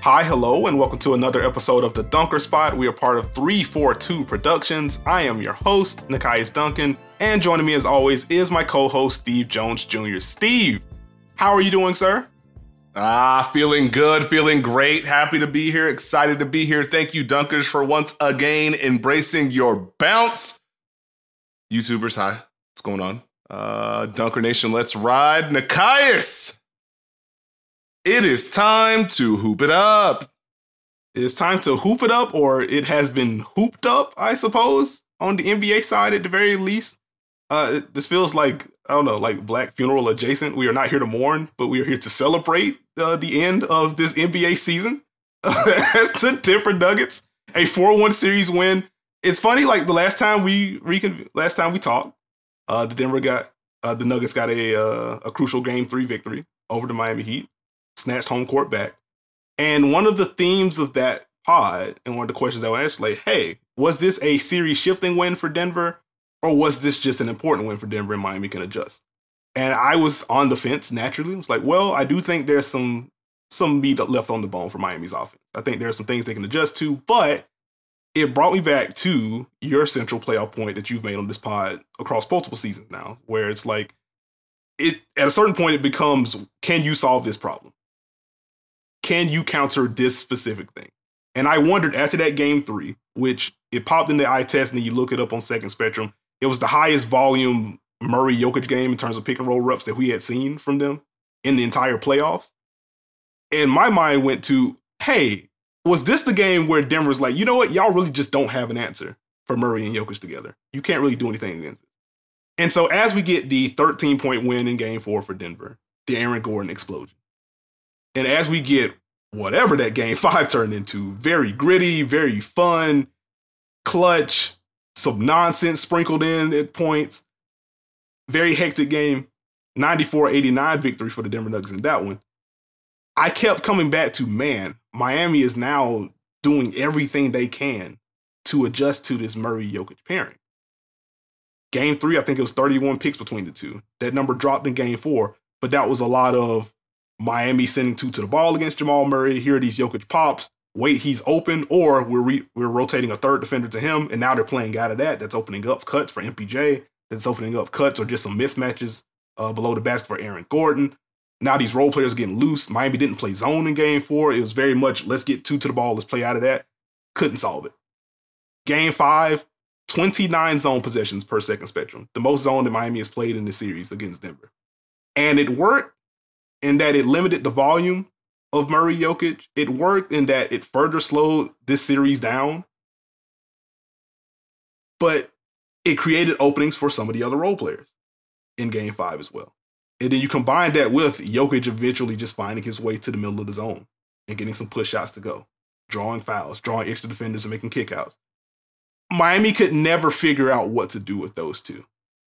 Hi, hello, and welcome to another episode of The Dunker Spot. We are part of 342 Productions. I am your host, Nekias Duncan, and joining me as always is my co-host, Steve Jones Jr. Steve, how are you doing, sir? Feeling good, feeling great. Happy to be here, excited to be here. Thank you, Dunkers, for once again embracing your bounce. YouTubers, hi, what's going on? Dunker Nation, let's ride. Nekias! It is time to hoop it up. It is time to hoop it up, or it has been hooped up, I suppose, on the NBA side at the very least. This feels like, I don't know, like Black funeral adjacent. We are not here to mourn, but we are here to celebrate the end of this NBA season. As the Denver Nuggets, a 4-1 series win. It's funny, like the last time we talked, the Nuggets got a crucial Game 3 victory over the Miami Heat. Snatched home court back. And one of the themes of that pod, and one of the questions I would ask, like, hey, was this a series shifting win for Denver? Or was this just an important win for Denver and Miami can adjust? And I was on the fence naturally. I was like, well, I do think there's some meat left on the bone for Miami's offense. I think there's some things they can adjust to, but it brought me back to your central playoff point that you've made on this pod across multiple seasons now, where it's like, at a certain point, it becomes, can you solve this problem? Can you counter this specific thing? And I wondered after that Game 3, which it popped in the eye test, and then you look it up on Second Spectrum, it was the highest volume Murray-Jokic game in terms of pick and roll reps that we had seen from them in the entire playoffs. And my mind went to, hey, was this the game where Denver's like, you know what? Y'all really just don't have an answer for Murray and Jokic together. You can't really do anything against it. And so as we get the 13-point win in Game 4 for Denver, the Aaron Gordon explosion. And as we get whatever that Game 5 turned into, very gritty, very fun, clutch, some nonsense sprinkled in at points, very hectic game, 94-89 victory for the Denver Nuggets in that one. I kept coming back to, man, Miami is now doing everything they can to adjust to this Murray-Jokic pairing. Game 3, I think it was 31 picks between the two. That number dropped in Game 4, but that was a lot of Miami sending two to the ball against Jamal Murray. Here are these Jokic pops. Wait, he's open. Or we're rotating a third defender to him, and now they're playing out of that. That's opening up cuts for MPJ. That's opening up cuts or just some mismatches below the basket for Aaron Gordon. Now these role players are getting loose. Miami didn't play zone in Game 4. It was very much, let's get two to the ball. Let's play out of that. Couldn't solve it. Game 5, 29 zone possessions per Second Spectrum. The most zone that Miami has played in this series against Denver. And it worked in that it limited the volume of Murray-Jokic. It worked in that it further slowed this series down. But it created openings for some of the other role players in Game 5 as well. And then you combine that with Jokic eventually just finding his way to the middle of the zone and getting some push shots to go, drawing fouls, drawing extra defenders and making kickouts. Miami could never figure out what to do with those two.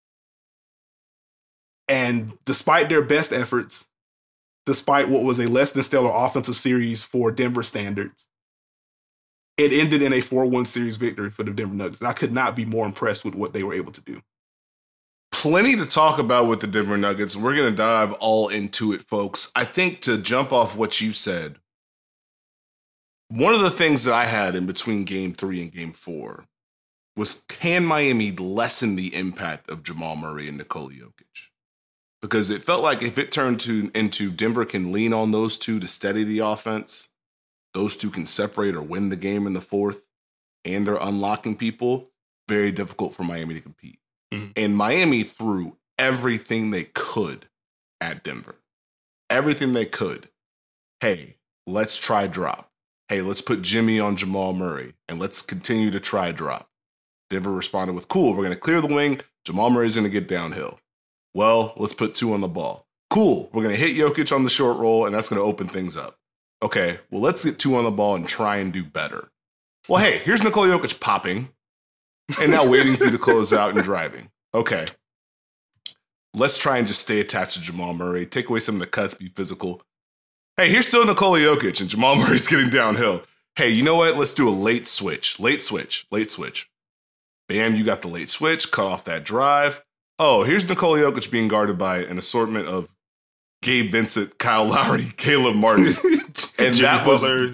And despite their best efforts, despite what was a less than stellar offensive series for Denver standards, it ended in a 4-1 series victory for the Denver Nuggets. And I could not be more impressed with what they were able to do. Plenty to talk about with the Denver Nuggets. We're going to dive all into it, folks. I think to jump off what you said, one of the things that I had in between Game 3 and Game 4 was, can Miami lessen the impact of Jamal Murray and Nikola Jokic? Because it felt like if it turned into Denver can lean on those two to steady the offense, those two can separate or win the game in the fourth, and they're unlocking people, very difficult for Miami to compete. Mm-hmm. And Miami threw everything they could at Denver. Everything they could. Hey, let's try drop. Hey, let's put Jimmy on Jamal Murray, and let's continue to try drop. Denver responded with, cool, we're going to clear the wing. Jamal Murray's going to get downhill. Well, let's put two on the ball. Cool, we're going to hit Jokic on the short roll, and that's going to open things up. Okay, well, let's get two on the ball and try and do better. Well, hey, here's Nikola Jokic popping, and now waiting for you to close out and driving. Okay, let's try and just stay attached to Jamal Murray, take away some of the cuts, be physical. Hey, here's still Nikola Jokic, and Jamal Murray's getting downhill. Hey, you know what? Let's do a late switch. Bam, you got the late switch, cut off that drive. Oh, here's Nikola Jokic being guarded by an assortment of Gabe Vincent, Kyle Lowry, Caleb Martin. And that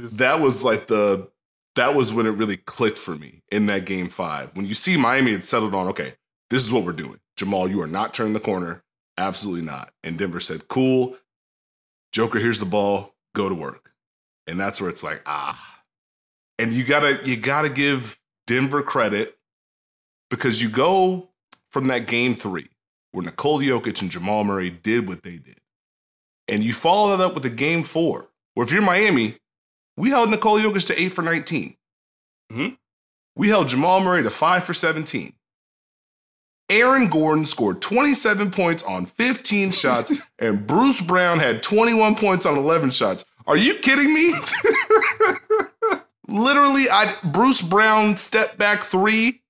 was when it really clicked for me in that game 5. When you see Miami had settled on, okay, this is what we're doing. Jamal, you are not turning the corner. Absolutely not. And Denver said, cool. Joker, here's the ball. Go to work. And that's where it's like, And you gotta give Denver credit because you go from that game 3 where Nikola Jokic and Jamal Murray did what they did. And you follow that up with a game 4 where if you're Miami, we held Nikola Jokic to 8 for 19. Mm-hmm. We held Jamal Murray to 5 for 17. Aaron Gordon scored 27 points on 15 shots, and Bruce Brown had 21 points on 11 shots. Are you kidding me? Literally, Bruce Brown step back 3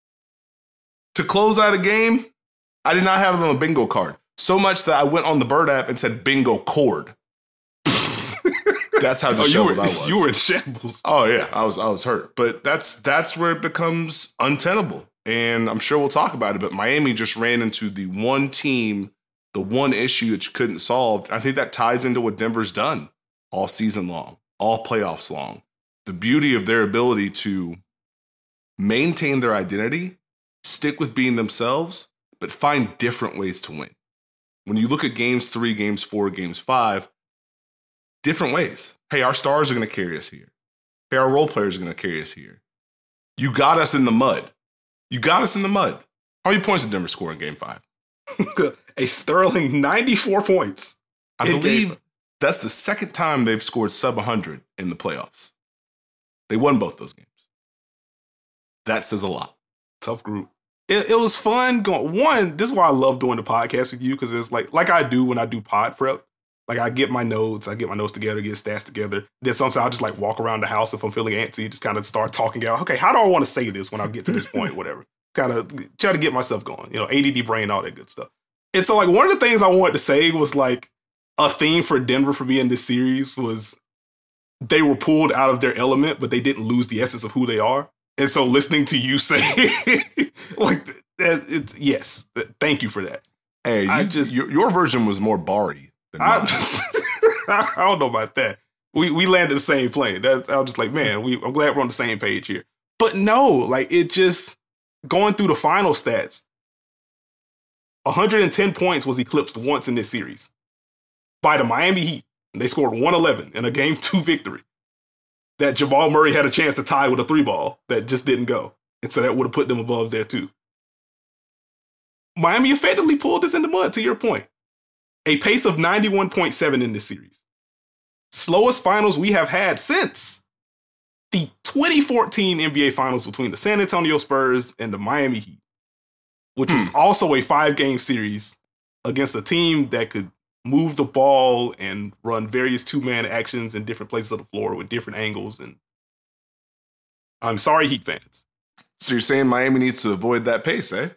to close out a game. I did not have it on a bingo card. So much that I went on the Bird app and said bingo cord. That's how disheveled I was. You were in shambles. Oh yeah, I was hurt. But that's where it becomes untenable. And I'm sure we'll talk about it, but Miami just ran into the one team, the one issue that you couldn't solve. I think that ties into what Denver's done all season long, all playoffs long. The beauty of their ability to maintain their identity, stick with being themselves, but find different ways to win. When you look at games 3, games 4, games 5, different ways. Hey, our stars are going to carry us here. Hey, our role players are going to carry us here. You got us in the mud. How many points did Denver score in game 5? A sterling 94 points. I believe that's the second time they've scored sub 100 in the playoffs. They won both those games. That says a lot. Tough group. It was fun going. One, this is why I love doing the podcast with you, because it's like I do when I do pod prep. Like I get my notes together, get stats together. Then sometimes I'll just like walk around the house if I'm feeling antsy, just kind of start talking out. Okay, how do I want to say this when I get to this point, whatever. Kind of try to get myself going, ADD brain, all that good stuff. And so like one of the things I wanted to say was like a theme for Denver for me in this series was they were pulled out of their element, but they didn't lose the essence of who they are. And so listening to you say like it's yes, thank you for that. Hey, your version was more Bari. I don't know about that. We landed the same plane. I was just like, man, I'm glad we're on the same page here. But no, like it just going through the final stats, 110 points was eclipsed once in this series by the Miami Heat. They scored 111 in a game 2 victory. That Jamal Murray had a chance to tie with a 3-ball that just didn't go. And so that would have put them above there too. Miami effectively pulled this in the mud, to your point. A pace of 91.7 in this series. Slowest finals we have had since the 2014 NBA Finals between the San Antonio Spurs and the Miami Heat, which was also a 5-game series against a team that could move the ball and run various 2-man actions in different places of the floor with different angles. And I'm sorry, Heat fans. So you're saying Miami needs to avoid that pace, eh?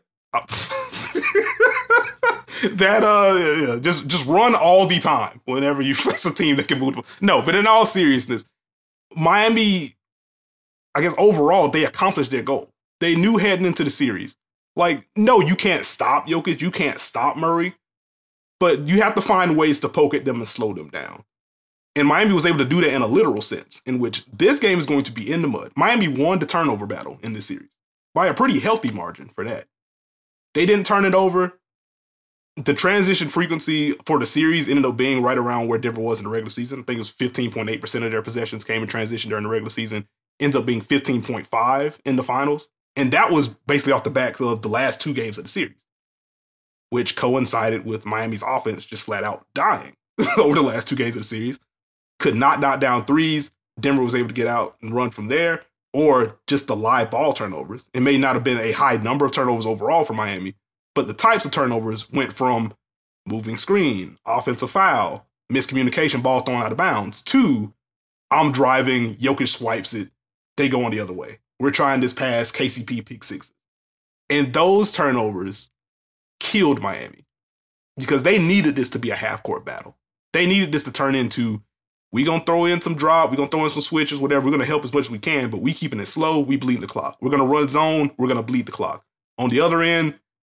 Just run all the time whenever you face a team that can move. No, but in all seriousness, Miami, I guess overall, they accomplished their goal. They knew heading into the series, like, no, you can't stop Jokic, you can't stop Murray, but you have to find ways to poke at them and slow them down. And Miami was able to do that in a literal sense, in which this game is going to be in the mud. Miami won the turnover battle in this series by a pretty healthy margin for that. They didn't turn it over. The transition frequency for the series ended up being right around where Denver was in the regular season. I think it was 15.8% of their possessions came in transition during the regular season. Ends up being 15.5 in the finals. And that was basically off the back of the last 2 games of the series, which coincided with Miami's offense just flat out dying over the last 2 games of the series. Could not knock down threes. Denver was able to get out and run from there, or just the live ball turnovers. It may not have been a high number of turnovers overall for Miami, but the types of turnovers went from moving screen, offensive foul, miscommunication, ball thrown out of bounds, to I'm driving, Jokic swipes it, they go on the other way. We're trying this pass, KCP pick 6. And those turnovers killed Miami because they needed this to be a half-court battle. They needed this to turn into, we're going to throw in some drop, we're going to throw in some switches, whatever, we're going to help as much as we can, but we keeping it slow, we bleeding the clock. We're going to run zone, we're going to bleed the clock. On the other end,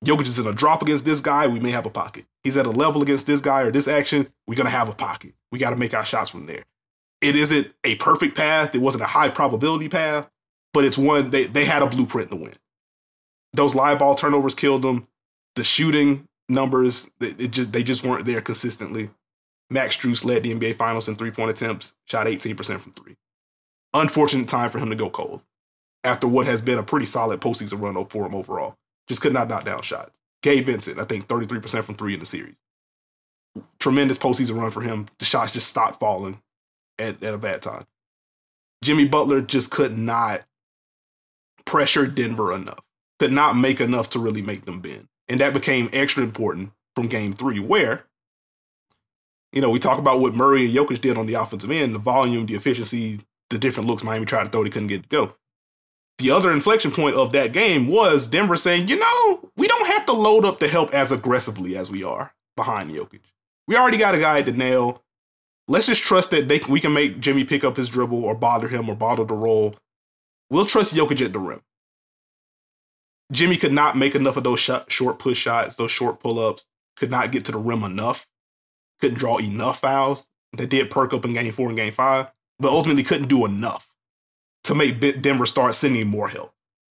Jokic is in a drop against this guy, we may have a pocket. He's at a level against this guy or this action, we're going to have a pocket. We got to make our shots from there. It isn't a perfect path. It wasn't a high probability path, but it's one they had a blueprint to win. Those live ball turnovers killed them. The shooting numbers, they just weren't there consistently. Max Strus led the NBA Finals in three-point attempts, shot 18% from three. Unfortunate time for him to go cold after what has been a pretty solid postseason run for him overall. Just could not knock down shots. Gabe Vincent, I think 33% from three in the series. Tremendous postseason run for him. The shots just stopped falling at a bad time. Jimmy Butler just could not pressure Denver enough. Could not make enough to really make them bend. And that became extra important from game 3, where, we talk about what Murray and Jokic did on the offensive end, the volume, the efficiency, the different looks Miami tried to throw, they couldn't get it to go. The other inflection point of that game was Denver saying, we don't have to load up to help as aggressively as we are behind Jokic. We already got a guy at the nail. Let's just trust that we can make Jimmy pick up his dribble or bother him or bottle the roll. We'll trust Jokic at the rim. Jimmy could not make enough of those short push shots, those short pull-ups, could not get to the rim enough, couldn't draw enough fouls. They did perk up in game 4 and game 5, but ultimately couldn't do enough to make Denver start sending more help.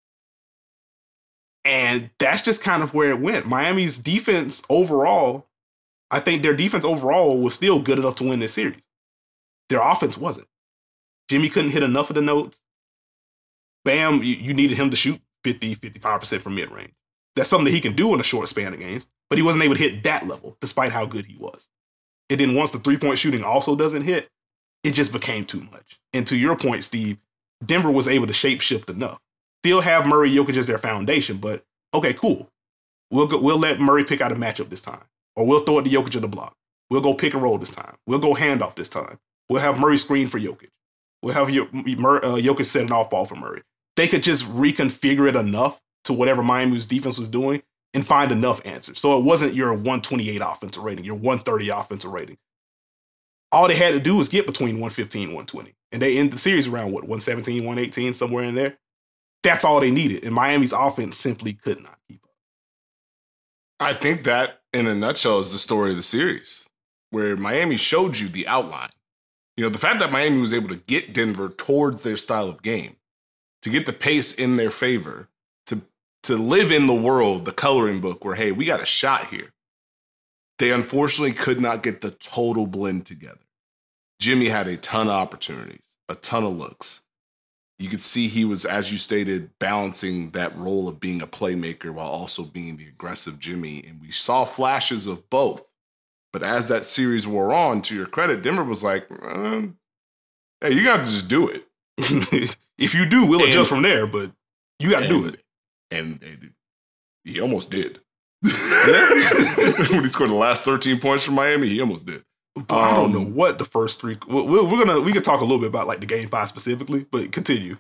And that's just kind of where it went. Miami's defense overall, I think their defense overall was still good enough to win this series. Their offense wasn't. Jimmy couldn't hit enough of the notes. Bam, you needed him to shoot 50, 55% from mid-range. That's something that he can do in a short span of games, but he wasn't able to hit that level, despite how good he was. And then once the three-point shooting also doesn't hit, it just became too much. And to your point, Steve, Denver was able to shape-shift enough. Still have Murray, Jokic as their foundation, but okay, cool. We'll let Murray pick out a matchup this time, or we'll throw it to Jokic in the block. We'll go pick and roll this time. We'll go handoff this time. We'll have Murray screen for Jokic. We'll have Jokic set an off ball for Murray. They could just reconfigure it enough to whatever Miami's defense was doing and find enough answers. So it wasn't your 128 offensive rating, your 130 offensive rating. All they had to do was get between 115 and 120. And they end the series around, 117, 118, somewhere in there. That's all they needed. And Miami's offense simply could not keep up. I think that, in a nutshell, is the story of the series, where Miami showed you the outline. The fact that Miami was able to get Denver towards their style of game, to get the pace in their favor, to live in the world, the coloring book where, hey, we got a shot here. They unfortunately could not get the total blend together. Jimmy had a ton of opportunities, a ton of looks. You could see he was, as you stated, balancing that role of being a playmaker while also being the aggressive Jimmy. And we saw flashes of both. But as that series wore on, to your credit, Denver was like, hey, you got to just do it. If you do, we'll adjust from there, but you got to do it. And he almost did. When he scored the last 13 points for Miami, he almost did. But I don't know what the first three. We can talk a little bit about like the game 5 specifically, but continue.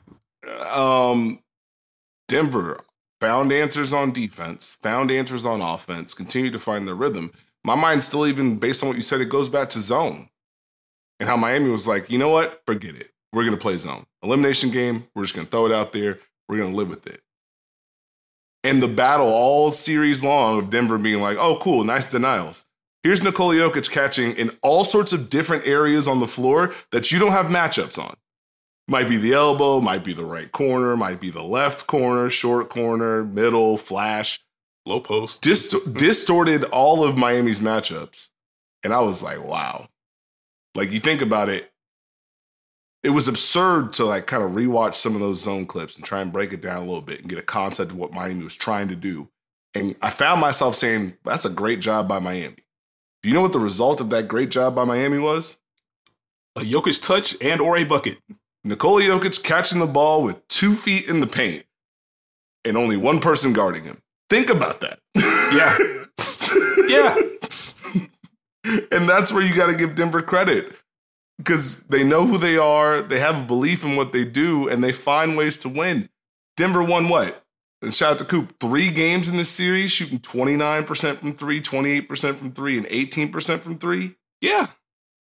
Denver found answers on defense, found answers on offense, continued to find their rhythm. My mind still, even based on what you said, it goes back to zone and how Miami was like, you know what? Forget it. We're going to play zone. Elimination game. We're just going to throw it out there. We're going to live with it. And the battle all series long of Denver being like, oh, cool, nice denials. Here's Nikola Jokic catching in all sorts of different areas on the floor that you don't have matchups on. Might be the elbow, might be the right corner, might be the left corner, short corner, middle, flash. Low post. Distorted all of Miami's matchups. And I was like, wow. Like, you think about it, it was absurd to like kind of rewatch some of those zone clips and try and break it down a little bit and get a concept of what Miami was trying to do. And I found myself saying, that's a great job by Miami. Do you know what the result of that great job by Miami was? A Jokic touch and or a bucket. Nikola Jokic catching the ball with 2 feet in the paint and only one person guarding him. Think about that. Yeah. Yeah. And that's where you got to give Denver credit. Because they know who they are, they have a belief in what they do, and they find ways to win. Denver won what? And shout out to Coop, 3 games in this series, shooting 29% from 3, 28% from 3, and 18% from 3. Yeah.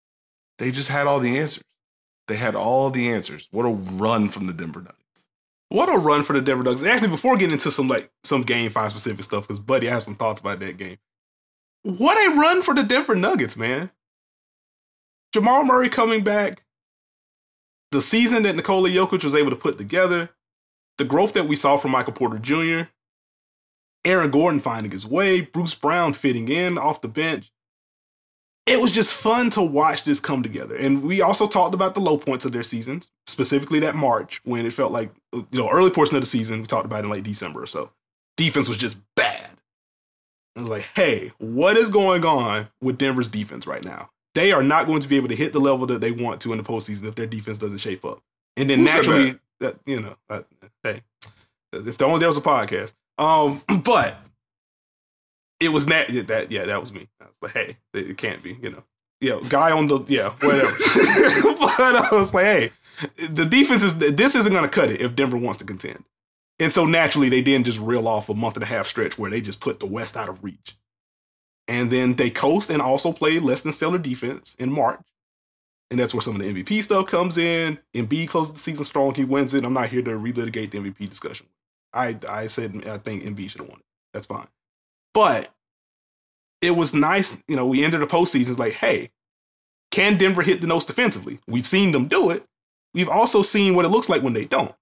They just had all the answers. They had all the answers. What a run from the Denver Nuggets. What a run for the Denver Nuggets. Actually, before getting into some Game 5 specific stuff, because Buddy has some thoughts about that game. What a run for the Denver Nuggets, man. Jamal Murray coming back. The season that Nikola Jokic was able to put together. The growth that we saw from Michael Porter Jr. Aaron Gordon finding his way. Bruce Brown fitting in off the bench. It was just fun to watch this come together. And we also talked about the low points of their seasons, specifically that March when it felt like, early portion of the season, we talked about it in like December or so. Defense was just bad. It was like, hey, what is going on with Denver's defense right now? They are not going to be able to hit the level that they want to in the postseason if their defense doesn't shape up. And then naturally, hey, if only there was a podcast. But it was that was me. I was like, hey, it can't be, guy on the, whatever. But I was like, hey, the defense this isn't going to cut it if Denver wants to contend. And so naturally, they didn't just reel off a month and a half stretch where they just put the West out of reach. And then they coast and also play less than stellar defense in March. And that's where some of the MVP stuff comes in. Embiid closes the season strong. He wins it. I'm not here to relitigate the MVP discussion. I said I think Embiid should have won it. That's fine. But it was nice. We entered the postseason. It's like, hey, can Denver hit the notes defensively? We've seen them do it. We've also seen what it looks like when they don't.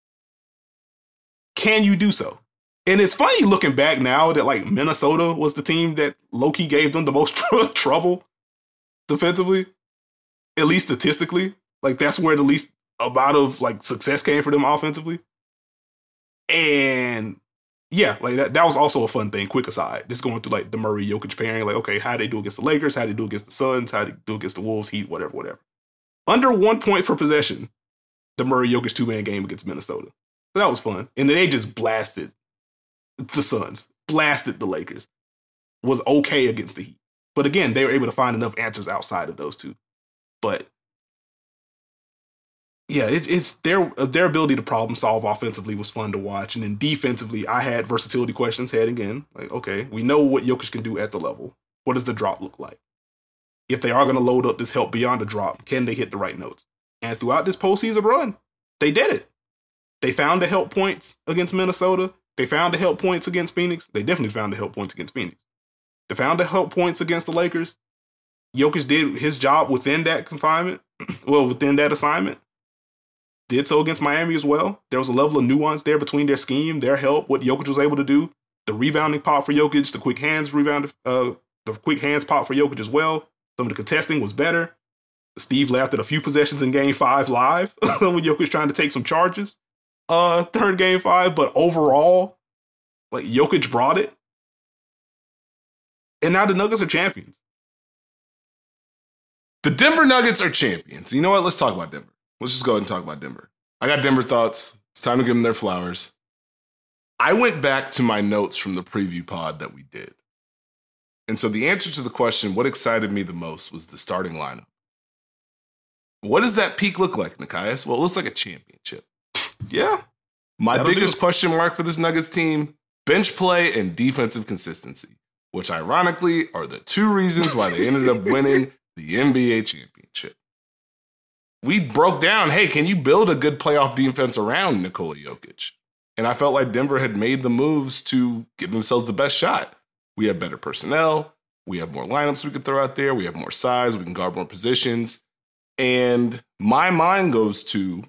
Can you do so? And it's funny looking back now that like Minnesota was the team that low-key gave them the most trouble defensively, at least statistically. Like that's where the least amount of like success came for them offensively. And yeah, like that was also a fun thing. Quick aside, just going through like the Murray Jokic pairing, like, okay, how they do against the Lakers, how they do against the Suns, how they do against the Wolves, Heat, whatever. Under 1 point per possession, the Murray Jokic 2-man game against Minnesota. So that was fun. And then they just blasted the Suns, blasted the Lakers, was okay against the Heat. But again, they were able to find enough answers outside of those two. But yeah, it's their ability to problem solve offensively was fun to watch. And then defensively, I had versatility questions heading in. Like, okay, we know what Jokic can do at the level. What does the drop look like? If they are going to load up this help beyond the drop, can they hit the right notes? And throughout this postseason run, they did it. They found the help points against Minnesota. They found the help points against Phoenix. They definitely found the help points against Phoenix. They found the help points against the Lakers. Jokic did his job within that confinement, within that assignment. Did so against Miami as well. There was a level of nuance there between their scheme, their help, what Jokic was able to do, the rebounding pop for Jokic, the quick hands pop for Jokic as well. Some of the contesting was better. Steve laughed at a few possessions in Game 5 live when Jokic trying to take some charges. Third Game 5, but overall, like Jokic brought it. And now the Nuggets are champions. The Denver Nuggets are champions. You know what? Let's talk about Denver. Let's just go ahead and talk about Denver. I got Denver thoughts. It's time to give them their flowers. I went back to my notes from the preview pod that we did. And so the answer to the question, what excited me the most, was the starting lineup. What does that peak look like, Nekias? Well, it looks like a championship. Yeah. My biggest question mark for this Nuggets team, bench play and defensive consistency, which ironically are the two reasons why they ended up winning the NBA championship. We broke down, hey, can you build a good playoff defense around Nikola Jokic? And I felt like Denver had made the moves to give themselves the best shot. We have better personnel. We have more lineups we could throw out there. We have more size. We can guard more positions. And my mind goes to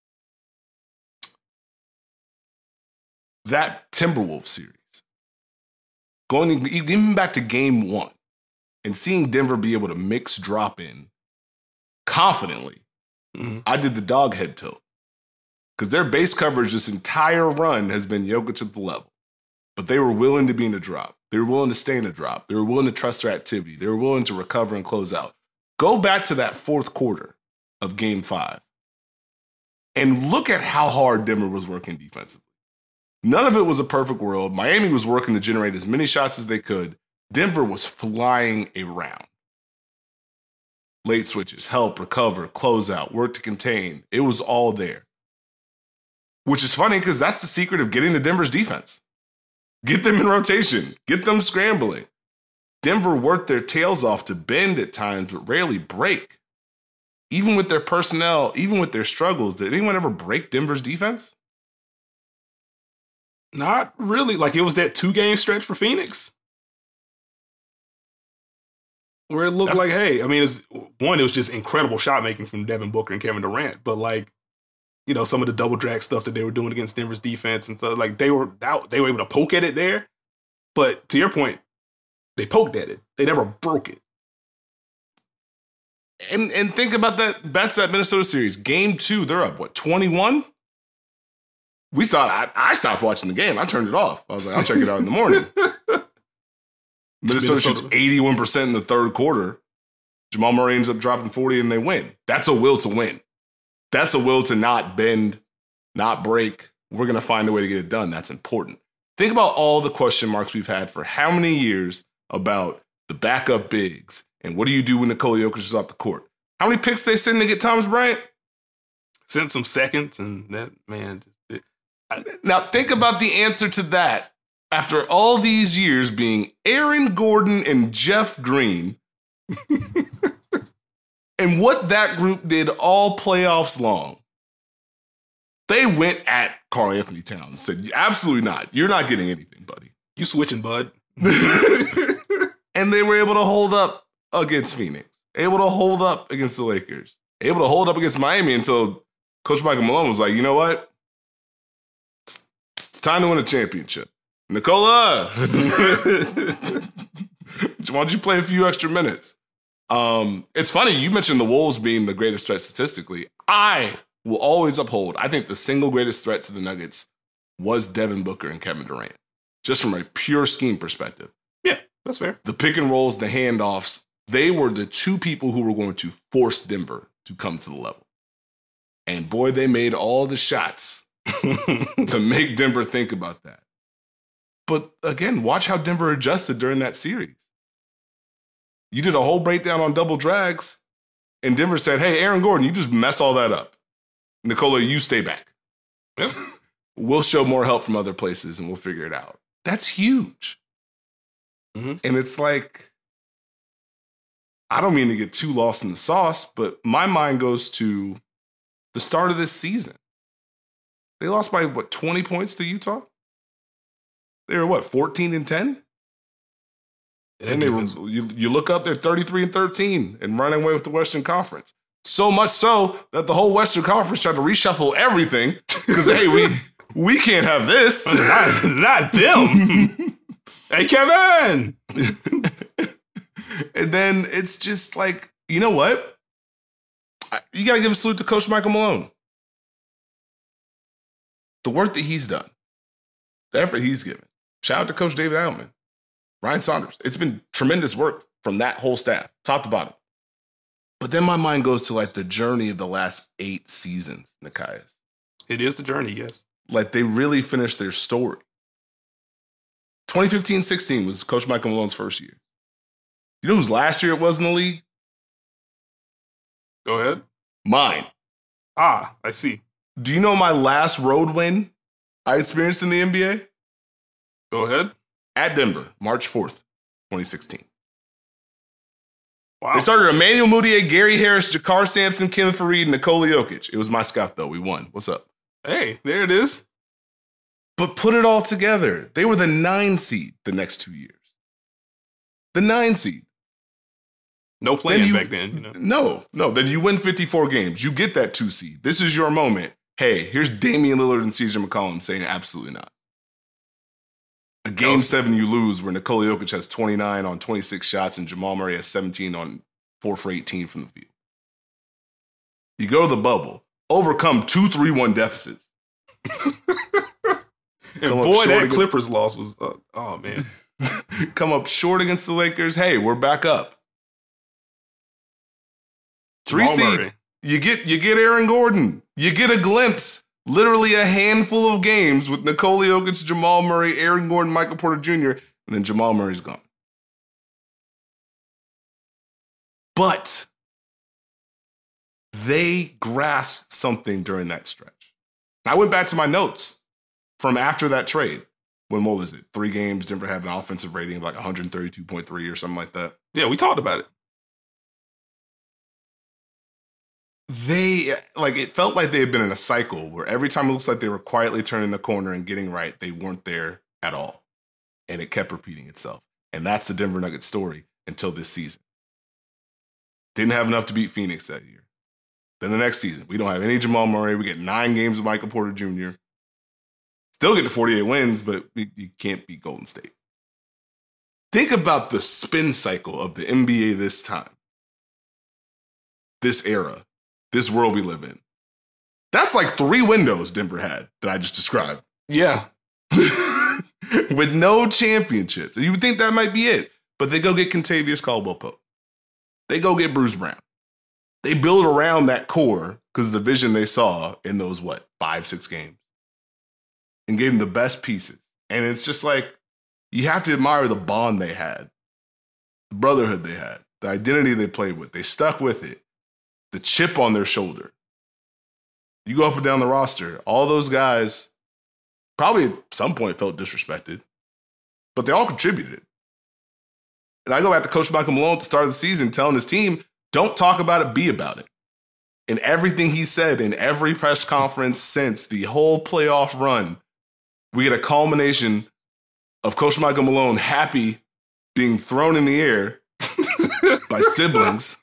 that Timberwolves series. Going even back to Game 1 and seeing Denver be able to mix drop in confidently. Mm-hmm. I did the dog head tilt because their base coverage this entire run has been Jokic at the level, but they were willing to be in the drop. They were willing to stay in the drop. They were willing to trust their activity. They were willing to recover and close out. Go back to that fourth quarter of Game 5 and look at how hard Denver was working defensively. None of it was a perfect world. Miami was working to generate as many shots as they could. Denver was flying around. Late switches, help, recover, close out, work to contain. It was all there. Which is funny because that's the secret of getting to Denver's defense. Get them in rotation. Get them scrambling. Denver worked their tails off to bend at times, but rarely break. Even with their personnel, even with their struggles, did anyone ever break Denver's defense? Not really. Like, it was that 2-game stretch for Phoenix where it looked like, hey, I mean, it was just incredible shot making from Devin Booker and Kevin Durant. But, like, you know, some of the double drag stuff that they were doing against Denver's defense and stuff, like, they were able to poke at it there. But to your point, they poked at it. They never broke it. And think about that. That's that Minnesota series. Game 2, they're up, what, 21? I stopped watching the game. I turned it off. I was like, I'll check it out in the morning. Minnesota shoots 81% in the third quarter. Jamal Murray ends up dropping 40 and they win. That's a will to win. That's a will to not bend, not break. We're going to find a way to get it done. That's important. Think about all the question marks we've had for how many years about the backup bigs and what do you do when Nikola Jokic is off the court? How many picks they send to get Thomas Bryant? Sent some seconds and that, man. Now think about the answer to that after all these years being Aaron Gordon and Jeff Green and what that group did all playoffs long. They went at Karl Anthony Towns and said, absolutely not. You're not getting anything, buddy. You switching, bud. And they were able to hold up against Phoenix, able to hold up against the Lakers, able to hold up against Miami until Coach Michael Malone was like, you know what? It's time to win a championship. Nikola, why don't you play a few extra minutes? It's funny, you mentioned the Wolves being the greatest threat statistically. I will always uphold, I think the single greatest threat to the Nuggets was Devin Booker and Kevin Durant, just from a pure scheme perspective. Yeah, that's fair. The pick and rolls, the handoffs, they were the two people who were going to force Denver to come to the level. And boy, they made all the shots to make Denver think about that. But again, watch how Denver adjusted during that series. You did a whole breakdown on double drags, and Denver said, hey, Aaron Gordon, you just mess all that up. Nikola, you stay back. Yep. We'll show more help from other places, and we'll figure it out. That's huge. Mm-hmm. And it's like, I don't mean to get too lost in the sauce, but my mind goes to the start of this season. They lost by, 20 points to Utah? They were, 14-10? And they were, you look up, they're 33-13 and running away with the Western Conference. So much so that the whole Western Conference tried to reshuffle everything because, hey, we can't have this. Not them. Hey, Kevin. And then it's just like, you know what? You got to give a salute to Coach Michael Malone. The work that he's done, the effort he's given. Shout out to Coach David Adelman, Ryan Saunders. It's been tremendous work from that whole staff, top to bottom. But then my mind goes to like the journey of the last 8 seasons, Nekias. It is the journey, yes. Like they really finished their story. 2015-16 was Coach Michael Malone's first year. You know whose last year it was in the league? Go ahead. Mine. Ah, I see. Do you know my last road win I experienced in the NBA? Go ahead. At Denver, March 4th, 2016. Wow. They started Emmanuel Mudiay, Gary Harris, Jakar Sampson, Kenneth Faried, and Nikola Jokic. It was my scout, though. We won. What's up? Hey, there it is. But put it all together. They were the 9 seed the next 2 years. The 9 seed. No playing back then, you know. No. Then you win 54 games. You get that 2 seed. This is your moment. Hey, here's Damian Lillard and CJ McCollum saying absolutely not. A game 7 you lose where Nikola Jokic has 29 on 26 shots and Jamal Murray has 17 on 4 for 18 from the field. You go to the bubble, overcome 2 3-1 deficits. And boy, that Clippers loss was, oh man. Come up short against the Lakers. Hey, we're back up. 3 seed. You get Aaron Gordon. You get a glimpse. Literally a handful of games with Nikola Jokic, Jamal Murray, Aaron Gordon, Michael Porter Jr., and then Jamal Murray's gone. But they grasped something during that stretch. And I went back to my notes from after that trade. When, what was it? 3 games, Denver had an offensive rating of like 132.3 or something like that. Yeah, we talked about it. it felt like they had been in a cycle where every time it looks like they were quietly turning the corner and getting right, they weren't there at all. And it kept repeating itself. And that's the Denver Nuggets story until this season. Didn't have enough to beat Phoenix that year. Then the next season, we don't have any Jamal Murray. We get 9 games of Michael Porter Jr. Still get to 48 wins, but you can't beat Golden State. Think about the spin cycle of the NBA this time. This era. This world we live in. That's like 3 windows Denver had that I just described. Yeah. With no championships. You would think that might be it. But they go get Kentavious Caldwell-Pope. They go get Bruce Brown. They build around that core because of the vision they saw in those, 5-6 games. And gave them the best pieces. And it's just like, you have to admire the bond they had. The brotherhood they had. The identity they played with. They stuck with it. The chip on their shoulder. You go up and down the roster, all those guys probably at some point felt disrespected, but they all contributed. And I go back to Coach Michael Malone at the start of the season telling his team, don't talk about it, be about it. And everything he said in every press conference since the whole playoff run, we get a culmination of Coach Michael Malone happy being thrown in the air by siblings.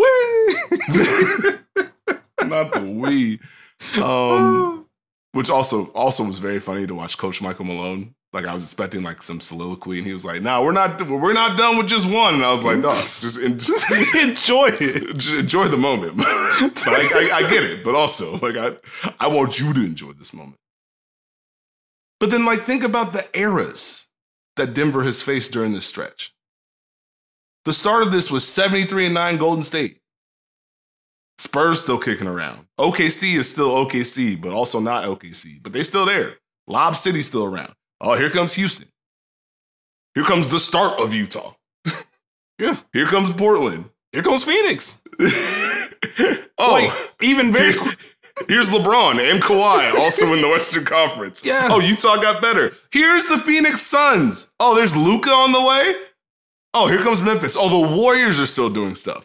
Not the we. Which also was very funny to watch Coach Michael Malone. Like I was expecting like some soliloquy, and he was like, "No, we're not done with just one." And I was like, "No, just enjoy it, just enjoy the moment." But I get it, but also like I want you to enjoy this moment. But then like think about the eras that Denver has faced during this stretch. The start of this was 73-9 Golden State. Spurs still kicking around. OKC is still OKC, but also not OKC. But they're still there. Lob City's still around. Oh, here comes Houston. Here comes the start of Utah. Yeah. Here comes Portland. Here comes Phoenix. Even very here's LeBron and Kawhi also in the Western Conference. Yeah. Oh, Utah got better. Here's the Phoenix Suns. Oh, there's Luka on the way. Oh, here comes Memphis. Oh, the Warriors are still doing stuff.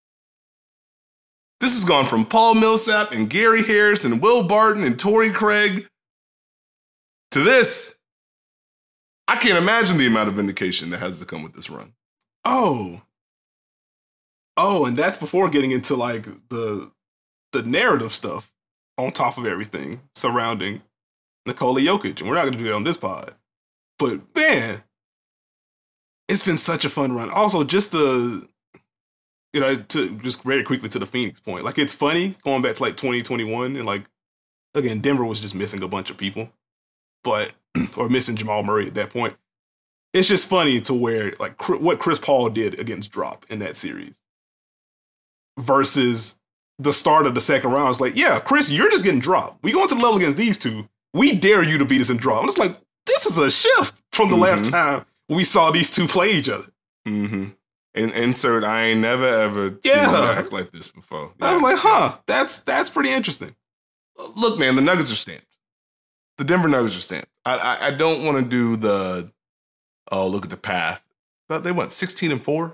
This has gone from Paul Millsap and Gary Harris and Will Barton and Torrey Craig to this. I can't imagine the amount of vindication that has to come with this run. Oh, and that's before getting into like the narrative stuff on top of everything surrounding Nikola Jokic. And we're not going to do that on this pod. But man, it's been such a fun run. Also, just to just very quickly to the Phoenix point, like it's funny going back to like 2021 and like, again, Denver was just missing a bunch of people, or missing Jamal Murray at that point. It's just funny to where like what Chris Paul did against Drop in that series versus the start of the second round. It's like, yeah, Chris, you're just getting dropped. We go into the level against these two. We dare you to beat us in Drop. And it's like, this is a shift from the last time we saw these two play each other. Mm-hmm. And insert, I ain't never ever seen them act like this before. Yeah. I was like, that's pretty interesting. Look, man, the Nuggets are stamped. The Denver Nuggets are stamped. I don't want to do the, look at the path. They went 16-4.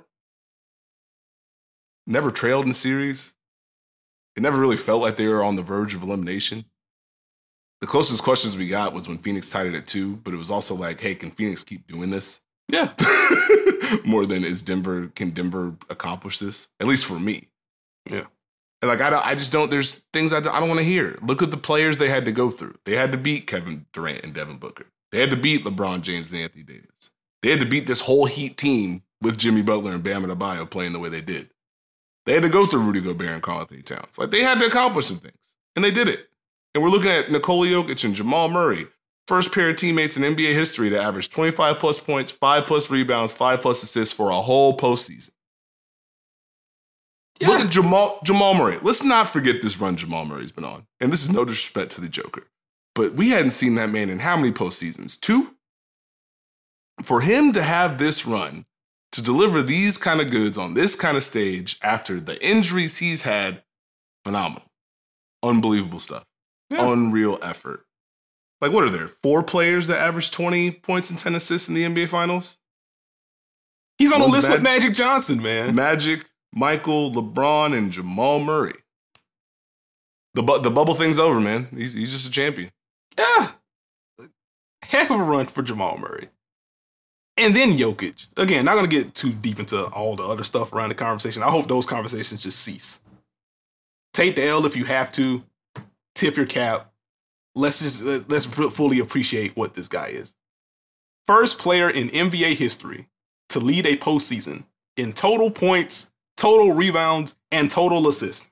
Never trailed in series. It never really felt like they were on the verge of elimination. The closest questions we got was when Phoenix tied it at 2, but it was also like, hey, can Phoenix keep doing this? Yeah. More than can Denver accomplish this? At least for me. Yeah. And like I just don't. There's things I don't want to hear. Look at the players they had to go through. They had to beat Kevin Durant and Devin Booker. They had to beat LeBron James and Anthony Davis. They had to beat this whole Heat team with Jimmy Butler and Bam Adebayo playing the way they did. They had to go through Rudy Gobert and Karl-Anthony Towns. Like they had to accomplish some things, and they did it. And we're looking at Nikola Jokic and Jamal Murray, first pair of teammates in NBA history to average 25 plus points, 5 plus rebounds, 5 plus assists for a whole postseason. Yeah. Look at Jamal Murray. Let's not forget this run Jamal Murray's been on. And this is no disrespect to the Joker. But we hadn't seen that man in how many postseasons? 2? For him to have this run, to deliver these kind of goods on this kind of stage after the injuries he's had, phenomenal. Unbelievable stuff. Yeah. Unreal effort. Like, what are there? 4 players that average 20 points and 10 assists in the NBA Finals? He's on a list with Magic Johnson, man. Magic, Michael, LeBron, and Jamal Murray. The bubble thing's over, man. He's just a champion. Yeah. Heck of a run for Jamal Murray. And then Jokic. Again, not going to get too deep into all the other stuff around the conversation. I hope those conversations just cease. Take the L if you have to. Tip your cap. Let's fully appreciate what this guy is. First player in NBA history to lead a postseason in total points, total rebounds, and total assists.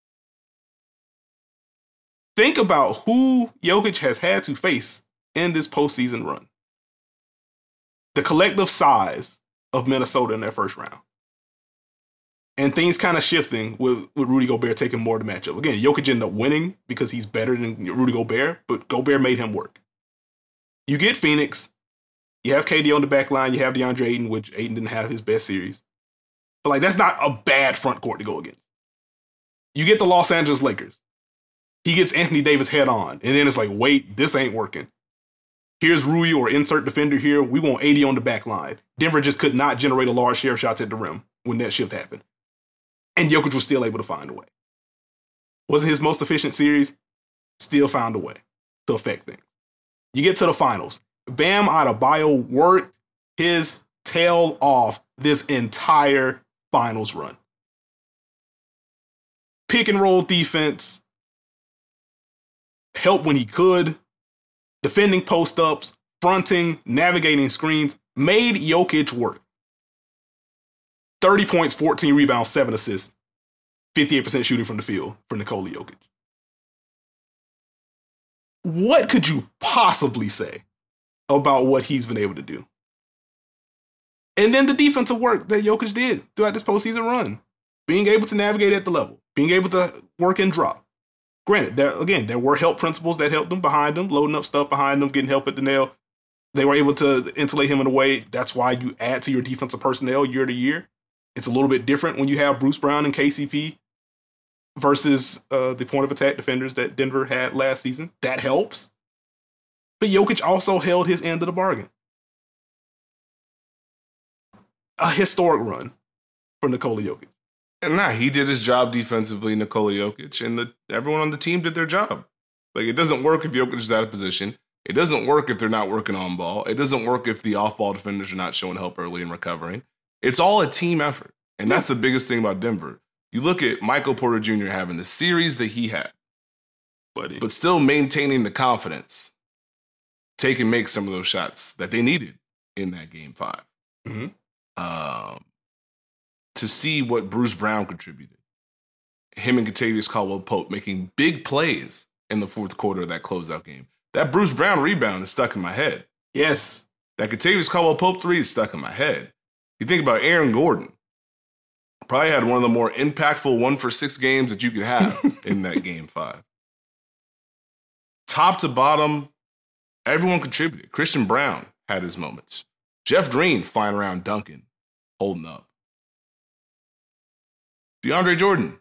Think about who Jokic has had to face in this postseason run. The collective size of Minnesota in their first round. And things kind of shifting with Rudy Gobert taking more of the matchup. Again, Jokic ended up winning because he's better than Rudy Gobert, but Gobert made him work. You get Phoenix. You have KD on the back line. You have DeAndre Ayton, which Ayton didn't have his best series. But like, that's not a bad front court to go against. You get the Los Angeles Lakers. He gets Anthony Davis head on. And then it's like, wait, this ain't working. Here's Rui or insert defender here. We want 80 on the back line. Denver just could not generate a large share of shots at the rim when that shift happened. And Jokic was still able to find a way. Wasn't his most efficient series? Still found a way to affect things. You get to the finals. Bam Adebayo worked his tail off this entire finals run. Pick and roll defense. Help when he could. Defending post-ups, fronting, navigating screens, made Jokic work. 30 points, 14 rebounds, 7 assists, 58% shooting from the field for Nikola Jokic. What could you possibly say about what he's been able to do? And then the defensive work that Jokic did throughout this postseason run. Being able to navigate at the level, being able to work and drop. Granted, there were help principles that helped him behind him, loading up stuff behind him, getting help at the nail. They were able to insulate him in a way. That's why you add to your defensive personnel year to year. It's a little bit different when you have Bruce Brown and KCP versus the point of attack defenders that Denver had last season. That helps. But Jokic also held his end of the bargain. A historic run for Nikola Jokic. And he did his job defensively, Nikola Jokic, and everyone on the team did their job. Like, it doesn't work if Jokic is out of position. It doesn't work if they're not working on ball. It doesn't work if the off-ball defenders are not showing help early and recovering. It's all a team effort. And that's the biggest thing about Denver. You look at Michael Porter Jr. having the series that he had, but still maintaining the confidence, take and make some of those shots that they needed in that game 5. Mm-hmm. To see what Bruce Brown contributed. Him and Kentavious Caldwell-Pope making big plays in the fourth quarter of that closeout game. That Bruce Brown rebound is stuck in my head. Yes. That Kentavious Caldwell-Pope 3 is stuck in my head. You think about Aaron Gordon. Probably had one of the more impactful 1-for-6 games that you could have in that game 5. Top to bottom, everyone contributed. Christian Brown had his moments. Jeff Green flying around dunking, holding up. DeAndre Jordan.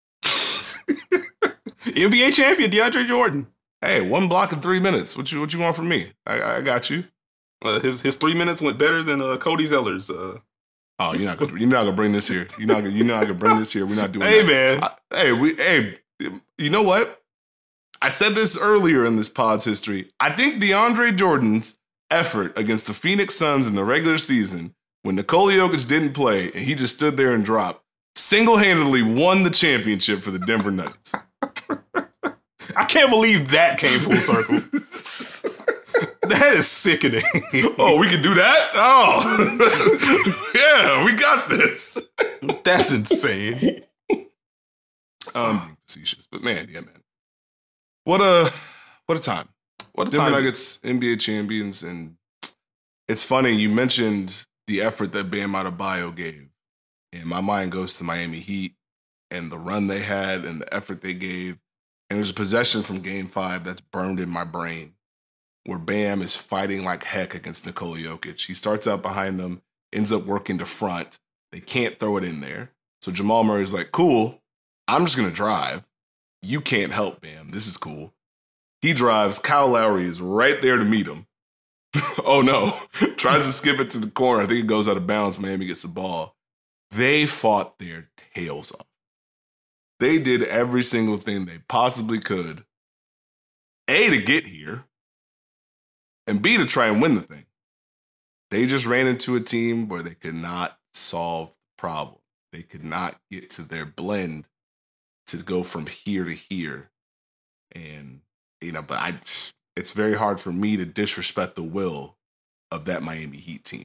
NBA champion DeAndre Jordan. Hey, 1 block in 3 minutes. What you want from me? I got you. His 3 minutes went better than Cody Zeller's. Oh, you're not gonna bring this here. You're not gonna bring this here. We're not doing that. Man. You know what? I said this earlier in this pod's history. I think DeAndre Jordan's effort against the Phoenix Suns in the regular season, when Nikola Jokic didn't play and he just stood there and dropped, single-handedly won the championship for the Denver Nuggets. I can't believe that came full circle. That is sickening. Oh, we can do that? Oh. Yeah, we got this. That's insane. Being facetious, but man. What a time. What a Denver time. Nuggets, NBA champions, and it's funny, you mentioned the effort that Bam Adebayo gave. And my mind goes to Miami Heat and the run they had and the effort they gave. And there's a possession from Game 5 that's burned in my brain where Bam is fighting like heck against Nikola Jokic. He starts out behind him, ends up working to front. They can't throw it in there. So Jamal Murray's like, cool, I'm just going to drive. You can't help, Bam. This is cool. He drives. Kyle Lowry is right there to meet him. Oh, no. Tries to skip it to the corner. I think it goes out of bounds. Miami gets the ball. They fought their tails off. They did every single thing they possibly could. A, to get here, and B, to try and win the thing. They just ran into a team where they could not solve the problem. They could not get to their blend to go from here to here. And, but it's very hard for me to disrespect the will of that Miami Heat team.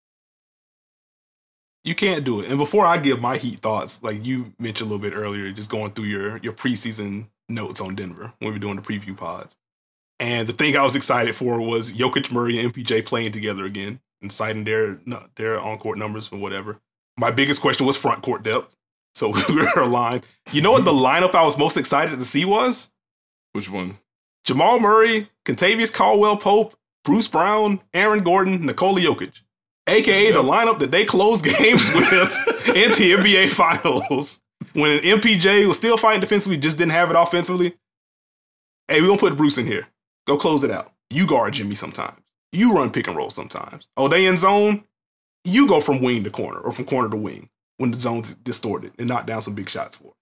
You can't do it. And before I give my Heat thoughts, like you mentioned a little bit earlier, just going through your preseason notes on Denver when we were doing the preview pods. And the thing I was excited for was Jokic, Murray, and MPJ playing together again and citing their on-court numbers or whatever. My biggest question was front court depth. So we were aligned. You know what the lineup I was most excited to see was? Which one? Jamal Murray, Kentavious Caldwell-Pope, Bruce Brown, Aaron Gordon, Nikola Jokic. AKA the lineup that they closed games with in the NBA Finals. When MPJ was still fighting defensively, just didn't have it offensively. Hey, we're going to put Bruce in here. Go close it out. You guard Jimmy sometimes. You run pick and roll sometimes. Oh, they in zone? You go from wing to corner or from corner to wing when the zone's distorted and knock down some big shots for it.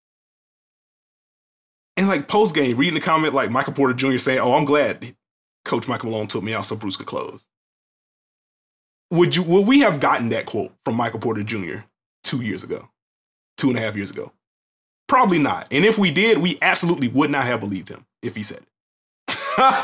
And like post game, reading the comment like Michael Porter Jr. saying, "Oh, I'm glad Coach Michael Malone took me out so Bruce could close." Would we have gotten that quote from Michael Porter Jr. 2 years ago, 2.5 years ago? Probably not. And if we did, we absolutely would not have believed him if he said it.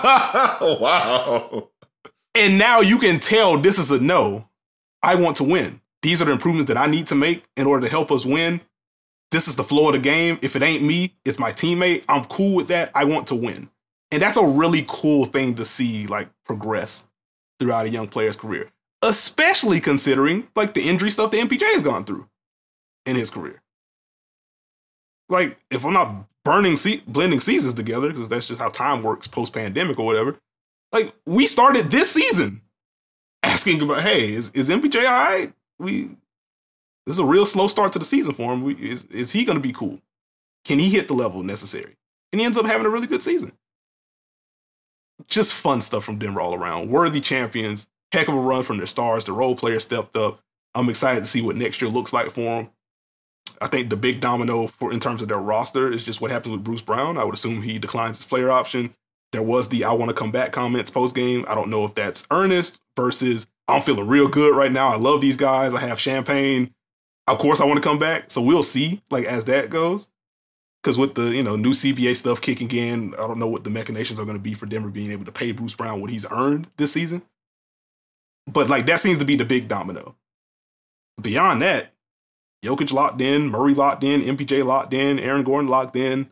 Wow. And now you can tell this is a no. I want to win. These are the improvements that I need to make in order to help us win. This is the flow of the game. If it ain't me, it's my teammate. I'm cool with that. I want to win. And that's a really cool thing to see like progress throughout a young player's career, especially considering like the injury stuff that MPJ has gone through in his career. Like if I'm not blending seasons together, because that's just how time works post-pandemic or whatever, like we started this season asking about, hey, is MPJ all right? This is a real slow start to the season for him. Is he going to be cool? Can he hit the level necessary? And he ends up having a really good season. Just fun stuff from Denver all around. Worthy champions. Heck of a run from their stars. The role players stepped up. I'm excited to see what next year looks like for them. I think the big domino in terms of their roster is just what happens with Bruce Brown. I would assume he declines his player option. There was the "I want to come back" comments post-game. I don't know if that's earnest versus I'm feeling real good right now. I love these guys. I have champagne. Of course, I want to come back. So we'll see, like, as that goes. Because with the, new CBA stuff kicking in, I don't know what the machinations are going to be for Denver being able to pay Bruce Brown what he's earned this season. But, like, that seems to be the big domino. Beyond that, Jokic locked in, Murray locked in, MPJ locked in, Aaron Gordon locked in.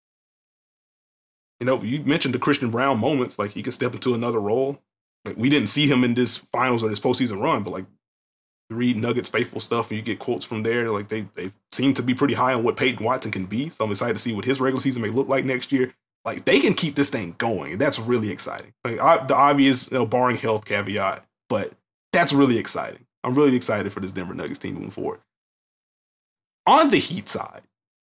You mentioned the Christian Brown moments, like he can step into another role. Like we didn't see him in this finals or this postseason run, but like you read Nuggets faithful stuff and you get quotes from there. Like they seem to be pretty high on what Peyton Watson can be. So I'm excited to see what his regular season may look like next year. Like they can keep this thing going. And that's really exciting. Like the obvious, barring health caveat, but that's really exciting. I'm really excited for this Denver Nuggets team moving forward. On the Heat side,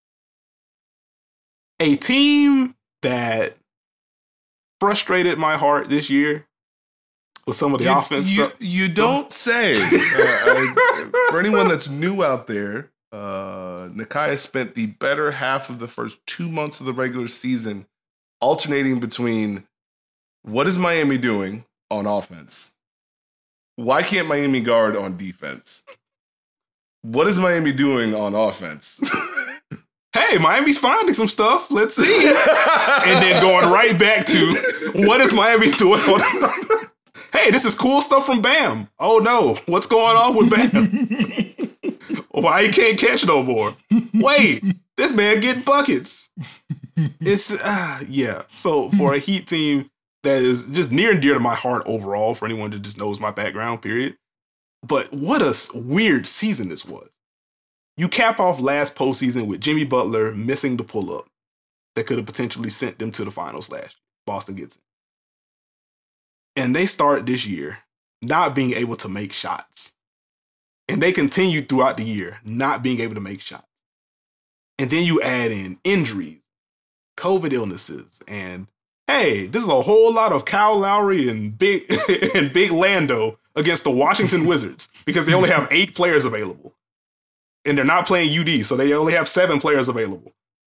a team that frustrated my heart this year with some of the offense stuff. You don't say. For anyone that's new out there, Nekiah spent the better half of the first 2 months of the regular season alternating between what is Miami doing on offense? Why can't Miami guard on defense? What is Miami doing on offense? Hey, Miami's finding some stuff. Let's see. And then going right back to what is Miami doing on Hey, this is cool stuff from Bam. Oh no, what's going on with Bam? Why he can't catch no more? Wait, this man getting buckets. It's yeah. So for a Heat team that is just near and dear to my heart overall, for anyone that just knows my background, period. But what a weird season this was. You cap off last postseason with Jimmy Butler missing the pull-up that could have potentially sent them to the finals last year. Boston gets it. And they start this year not being able to make shots. And they continue throughout the year not being able to make shots. And then you add in injuries, COVID illnesses, and hey, this is a whole lot of Kyle Lowry and Big Lando against the Washington Wizards because they only have 8 players available. And they're not playing UD, so they only have 7 players available.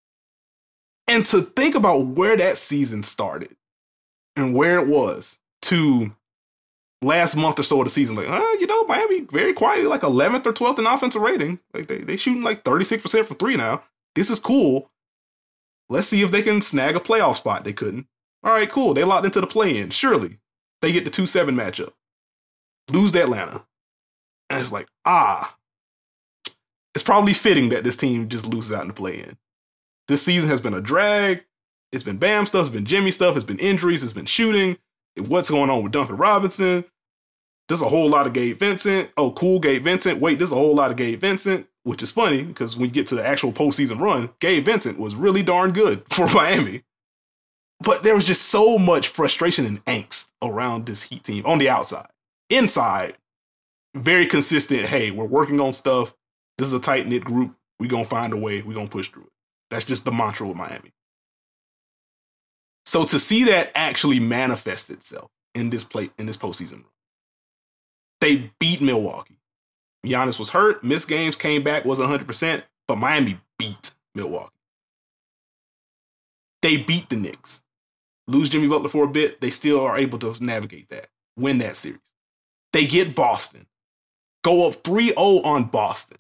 And to think about where that season started and where it was to last month or so of the season, like, Miami very quietly, like 11th or 12th in offensive rating. Like they shooting like 36% from three now. This is cool. Let's see if they can snag a playoff spot. They couldn't. All right, cool. They locked into the play-in. Surely they get the 2-7 matchup. Lose to Atlanta. And it's like, it's probably fitting that this team just loses out in the play-in. This season has been a drag. It's been Bam stuff. It's been Jimmy stuff. It's been injuries. It's been shooting. What's going on with Duncan Robinson? There's a whole lot of Gabe Vincent. Oh, cool, Gabe Vincent. Wait, there's a whole lot of Gabe Vincent, which is funny because when you get to the actual postseason run, Gabe Vincent was really darn good for Miami. But there was just so much frustration and angst around this Heat team on the outside. Inside, very consistent. Hey, we're working on stuff. This is a tight-knit group. We're going to find a way. We're going to push through it. That's just the mantra with Miami. So to see that actually manifest itself in this postseason run, they beat Milwaukee. Giannis was hurt, missed games, came back, wasn't 100%, but Miami beat Milwaukee. They beat the Knicks. Lose Jimmy Butler for a bit, they still are able to navigate that, win that series. They get Boston, go up 3-0 on Boston.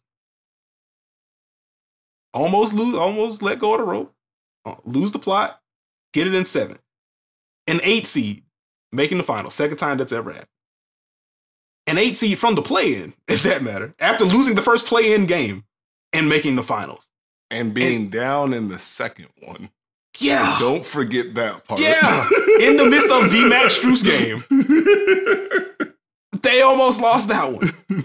Almost let go of the rope, lose the plot, get it in 7. An 8 seed, making the final, second time that's ever happened. An 8 seed from the play-in, if that matter, after losing the first play-in game and making the finals. And being down in the second one. Yeah. Don't forget that part. Yeah. In the midst of the Max Strus game, they almost lost that one.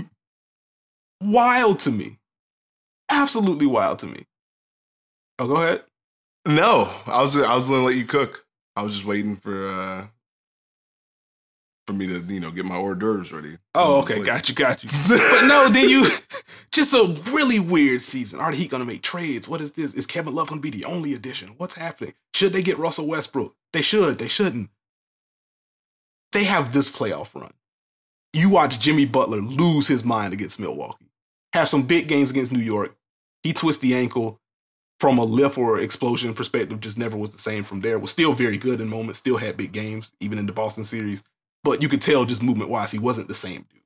Wild to me. Absolutely wild to me. Oh, go ahead. No, I was gonna let you cook. I was just waiting for me to, get my hors d'oeuvres ready. Oh, okay. Got you. But no, then you just a really weird season. Are the Heat gonna make trades? What is this? Is Kevin Love gonna be the only addition? What's happening? Should they get Russell Westbrook? They should. They shouldn't. They have this playoff run. You watch Jimmy Butler lose his mind against Milwaukee. Have some big games against New York. He twists the ankle. From a lift or explosion perspective, just never was the same from there. Was still very good in moments, still had big games, even in the Boston series. But you could tell just movement-wise, he wasn't the same dude.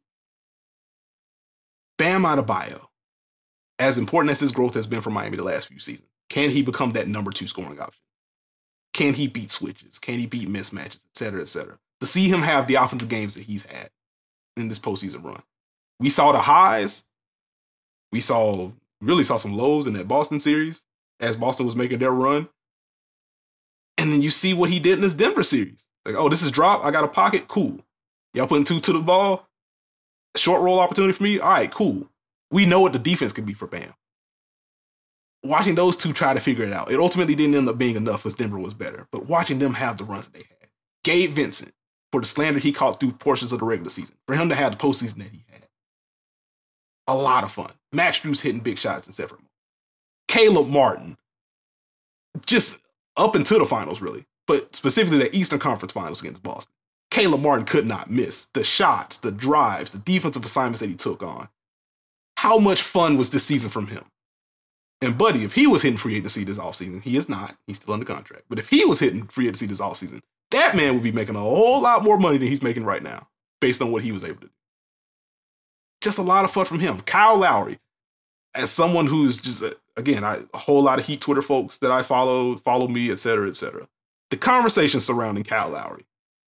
Bam Adebayo, as important as his growth has been for Miami the last few seasons, can he become that number 2 scoring option? Can he beat switches? Can he beat mismatches, et cetera, et cetera? To see him have the offensive games that he's had in this postseason run. We saw the highs. We really saw some lows in that Boston series as Boston was making their run. And then you see what he did in this Denver series. Like, oh, this is drop. I got a pocket. Cool. Y'all putting 2 to the ball. Short roll opportunity for me. All right, cool. We know what the defense can be for Bam. Watching those two try to figure it out. It ultimately didn't end up being enough because Denver was better. But watching them have the runs that they had. Gabe Vincent, for the slander he caught through portions of the regular season. For him to have the postseason that he had. A lot of fun. Max Strus hitting big shots in separate moments. Caleb Martin, just up into the finals, really, but specifically the Eastern Conference Finals against Boston. Caleb Martin could not miss the shots, the drives, the defensive assignments that he took on. How much fun was this season from him? And Buddy, if he was hitting free agency this offseason, he is not. He's still under contract. But if he was hitting free agency this offseason, that man would be making a whole lot more money than he's making right now, based on what he was able to do. Just a lot of fun from him. Kyle Lowry, as someone who's just, again, a whole lot of Heat Twitter folks that I follow me, et cetera, et cetera. The conversation surrounding Kyle Lowry,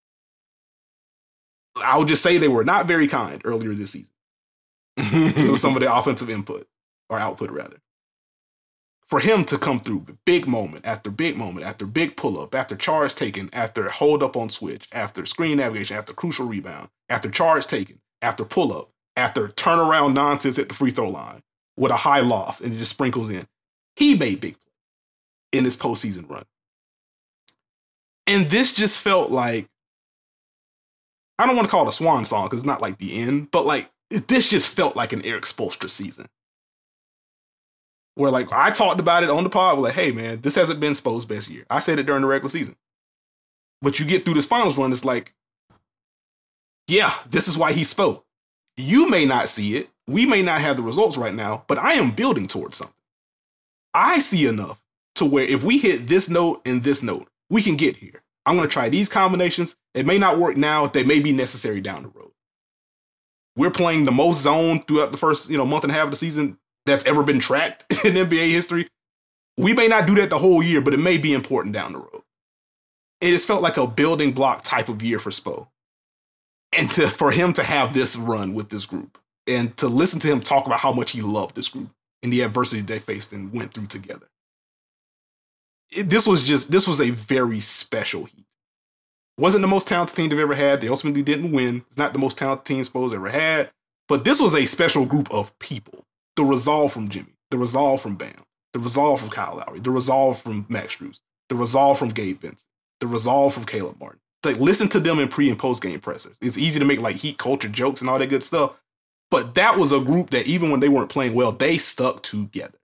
I would just say they were not very kind earlier this season. Some of the offensive input, or output rather. For him to come through big moment after big moment, after big pull-up, after charge taken, after hold up on switch, after screen navigation, after crucial rebound, after charge taken, after pull-up, after turnaround nonsense at the free throw line with a high loft and it just sprinkles in. He made big plays in this postseason run. And this just felt like, I don't want to call it a swan song because it's not like the end, but like this just felt like an Eric Spoelstra season. Where like I talked about it on the pod, we're like, hey man, this hasn't been Spo's best year. I said it during the regular season. But you get through this finals run, it's like, yeah, this is why he spoke. You may not see it. We may not have the results right now, but I am building towards something. I see enough to where if we hit this note and this note, we can get here. I'm going to try these combinations. It may not work now. They may be necessary down the road. We're playing the most zone throughout the first, month and a half of the season that's ever been tracked in NBA history. We may not do that the whole year, but it may be important down the road. It has felt like a building block type of year for Spo. And for him to have this run with this group and to listen to him talk about how much he loved this group and the adversity they faced and went through together. This was a very special Heat. Wasn't the most talented team they've ever had. They ultimately didn't win. It's not the most talented team Spo's ever had. But this was a special group of people. The resolve from Jimmy. The resolve from Bam. The resolve from Kyle Lowry. The resolve from Max Strus. The resolve from Gabe Vincent. The resolve from Caleb Martin. Like, listen to them in pre- and post-game pressers. It's easy to make like Heat culture jokes and all that good stuff. But that was a group that even when they weren't playing well, they stuck together.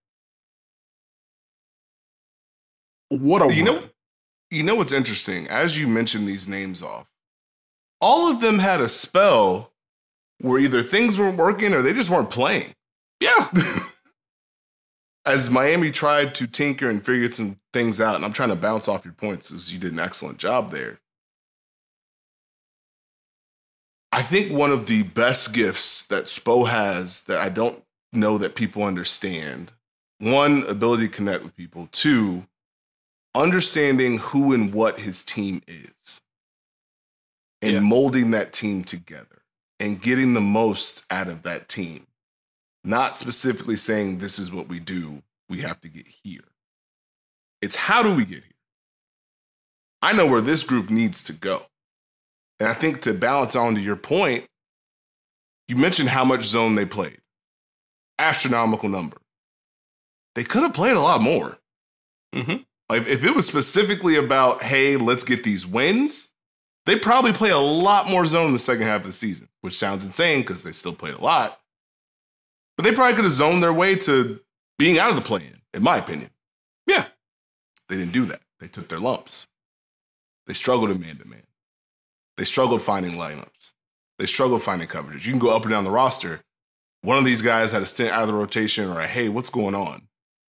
What a run. You know what's interesting? As you mentioned these names off, all of them had a spell where either things weren't working or they just weren't playing. Yeah. As Miami tried to tinker and figure some things out, and I'm trying to bounce off your points as you did an excellent job there. I think one of the best gifts that Spo has that I don't know that people understand, one, ability to connect with people, two, understanding who and what his team is and molding that team together and getting the most out of that team. Not specifically saying this is what we do, we have to get here. It's how do we get here? I know where this group needs to go. And I think to balance on to your point, you mentioned how much zone they played. Astronomical number. They could have played a lot more. Mm-hmm. Like if it was specifically about, hey, let's get these wins, they probably play a lot more zone in the second half of the season, which sounds insane because they still played a lot. But they probably could have zoned their way to being out of the play-in, in my opinion. Yeah. They didn't do that. They took their lumps. They struggled in man-to-man. They struggled finding lineups. They struggled finding coverages. You can go up and down the roster. One of these guys had a stint out of the rotation or a, hey, what's going on?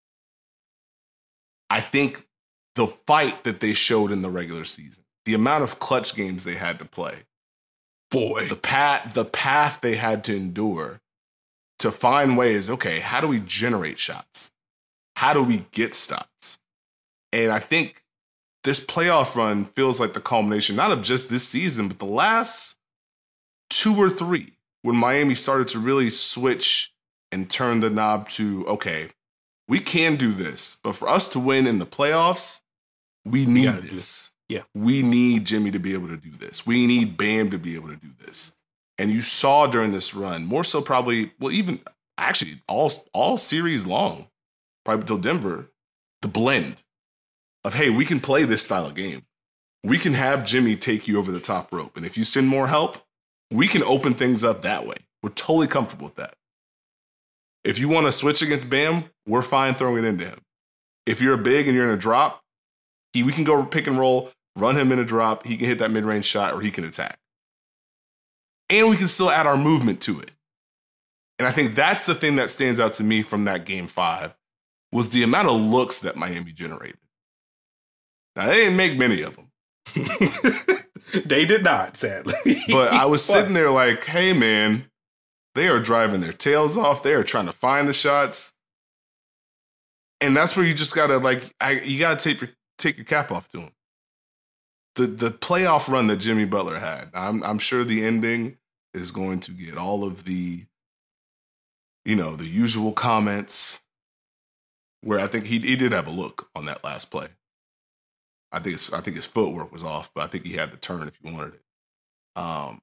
I think the fight that they showed in the regular season, the amount of clutch games they had to play, boy, the path they had to endure to find ways, okay, how do we generate shots? How do we get stops? And I think this playoff run feels like the culmination, not of just this season, but the last 2 or 3, when Miami started to really switch and turn the knob to, okay, we can do this, but for us to win in the playoffs, we need this. Yeah. We need Jimmy to be able to do this. We need Bam to be able to do this. And you saw during this run, more so probably, well, even actually all series long, probably until Denver, the blend of, hey, we can play this style of game. We can have Jimmy take you over the top rope. And if you send more help, we can open things up that way. We're totally comfortable with that. If you want to switch against Bam, we're fine throwing it into him. If you're a big and you're in a drop, we can go pick and roll, run him in a drop. He can hit that mid-range shot or he can attack. And we can still add our movement to it. And I think that's the thing that stands out to me from that game 5 was the amount of looks that Miami generated. Now, they didn't make many of them. They did not, sadly. But I was sitting there like, hey, man, they are driving their tails off. They are trying to find the shots. And that's where you just got to, you got to take your cap off to them. The playoff run that Jimmy Butler had, I'm sure the ending is going to get all of the, the usual comments where I think he did have a look on that last play. I think his footwork was off, but I think he had the turn if he wanted it.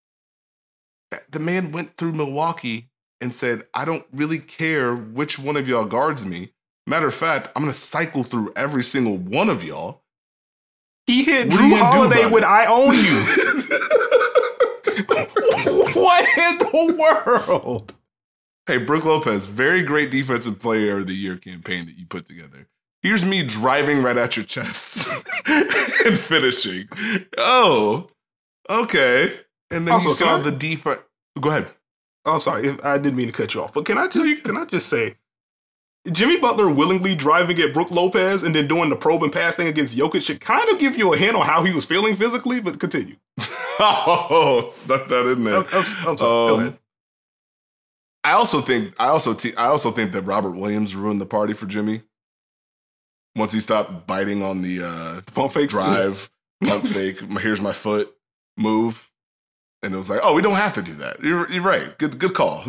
The man went through Milwaukee and said, I don't really care which one of y'all guards me. Matter of fact, I'm going to cycle through every single one of y'all. He hit Drew Holiday with I Own You. What in the world? Hey, Brook Lopez, very great defensive player of the year campaign that you put together. Here's me driving right at your chest and finishing. Oh, okay. And then also, you saw the defense. Go ahead. Oh, sorry. I didn't mean to cut you off, but can I just say, Jimmy Butler willingly driving at Brook Lopez and then doing the probe and pass thing against Jokic should kind of give you a hint on how he was feeling physically, but continue. Oh, stuck that in there. I'm sorry. Go ahead. I also think that Robert Williams ruined the party for Jimmy. Once he stopped biting on the pump fake drive, pump fake, here's my foot move. And it was like, oh, we don't have to do that. You're right. Good call.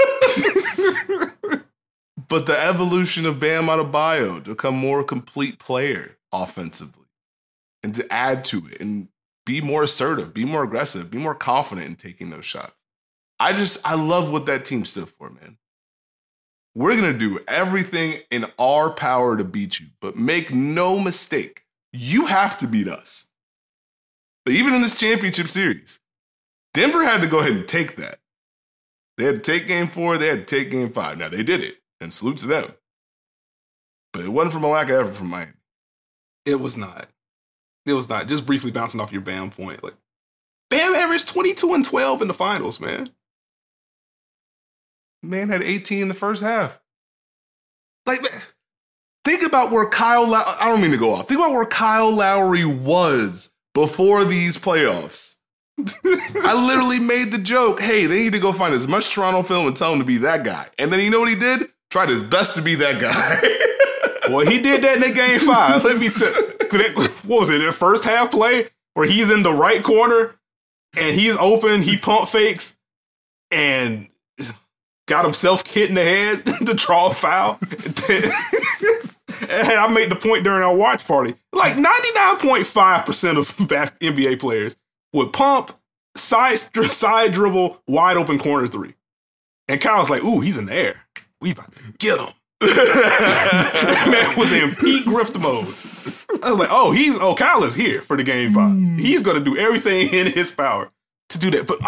But the evolution of Bam Adebayo to become more complete player offensively and to add to it and be more assertive, be more aggressive, be more confident in taking those shots. I love what that team stood for, man. We're going to do everything in our power to beat you, but make no mistake, you have to beat us. But even in this championship series, Denver had to go ahead and take that. They had to take game 4, they had to take game 5. Now, they did it, and salute to them. But it wasn't from a lack of effort from Miami. It was not. It was not. Just briefly bouncing off your Bam point. Like, Bam averaged 22 and 12 in the finals, man. Man had 18 in the first half. Like, man, think about where I don't mean to go off. Think about where Kyle Lowry was before these playoffs. I literally made the joke, hey, they need to go find as much Toronto film and tell him to be that guy. And then you know what he did? Tried his best to be that guy. Well, he did that in that game 5. Let me what was it, the first half play where he's in the right corner and he's open, he pump fakes and got himself hit in the head to draw a foul. And I made the point during our watch party. Like 99.5% of NBA players would pump, side dribble, wide open corner 3. And Kyle's like, ooh, he's in the air. We about to get him. That man was in peak grift mode. I was like, Kyle is here for the game 5. He's going to do everything in his power to do that. But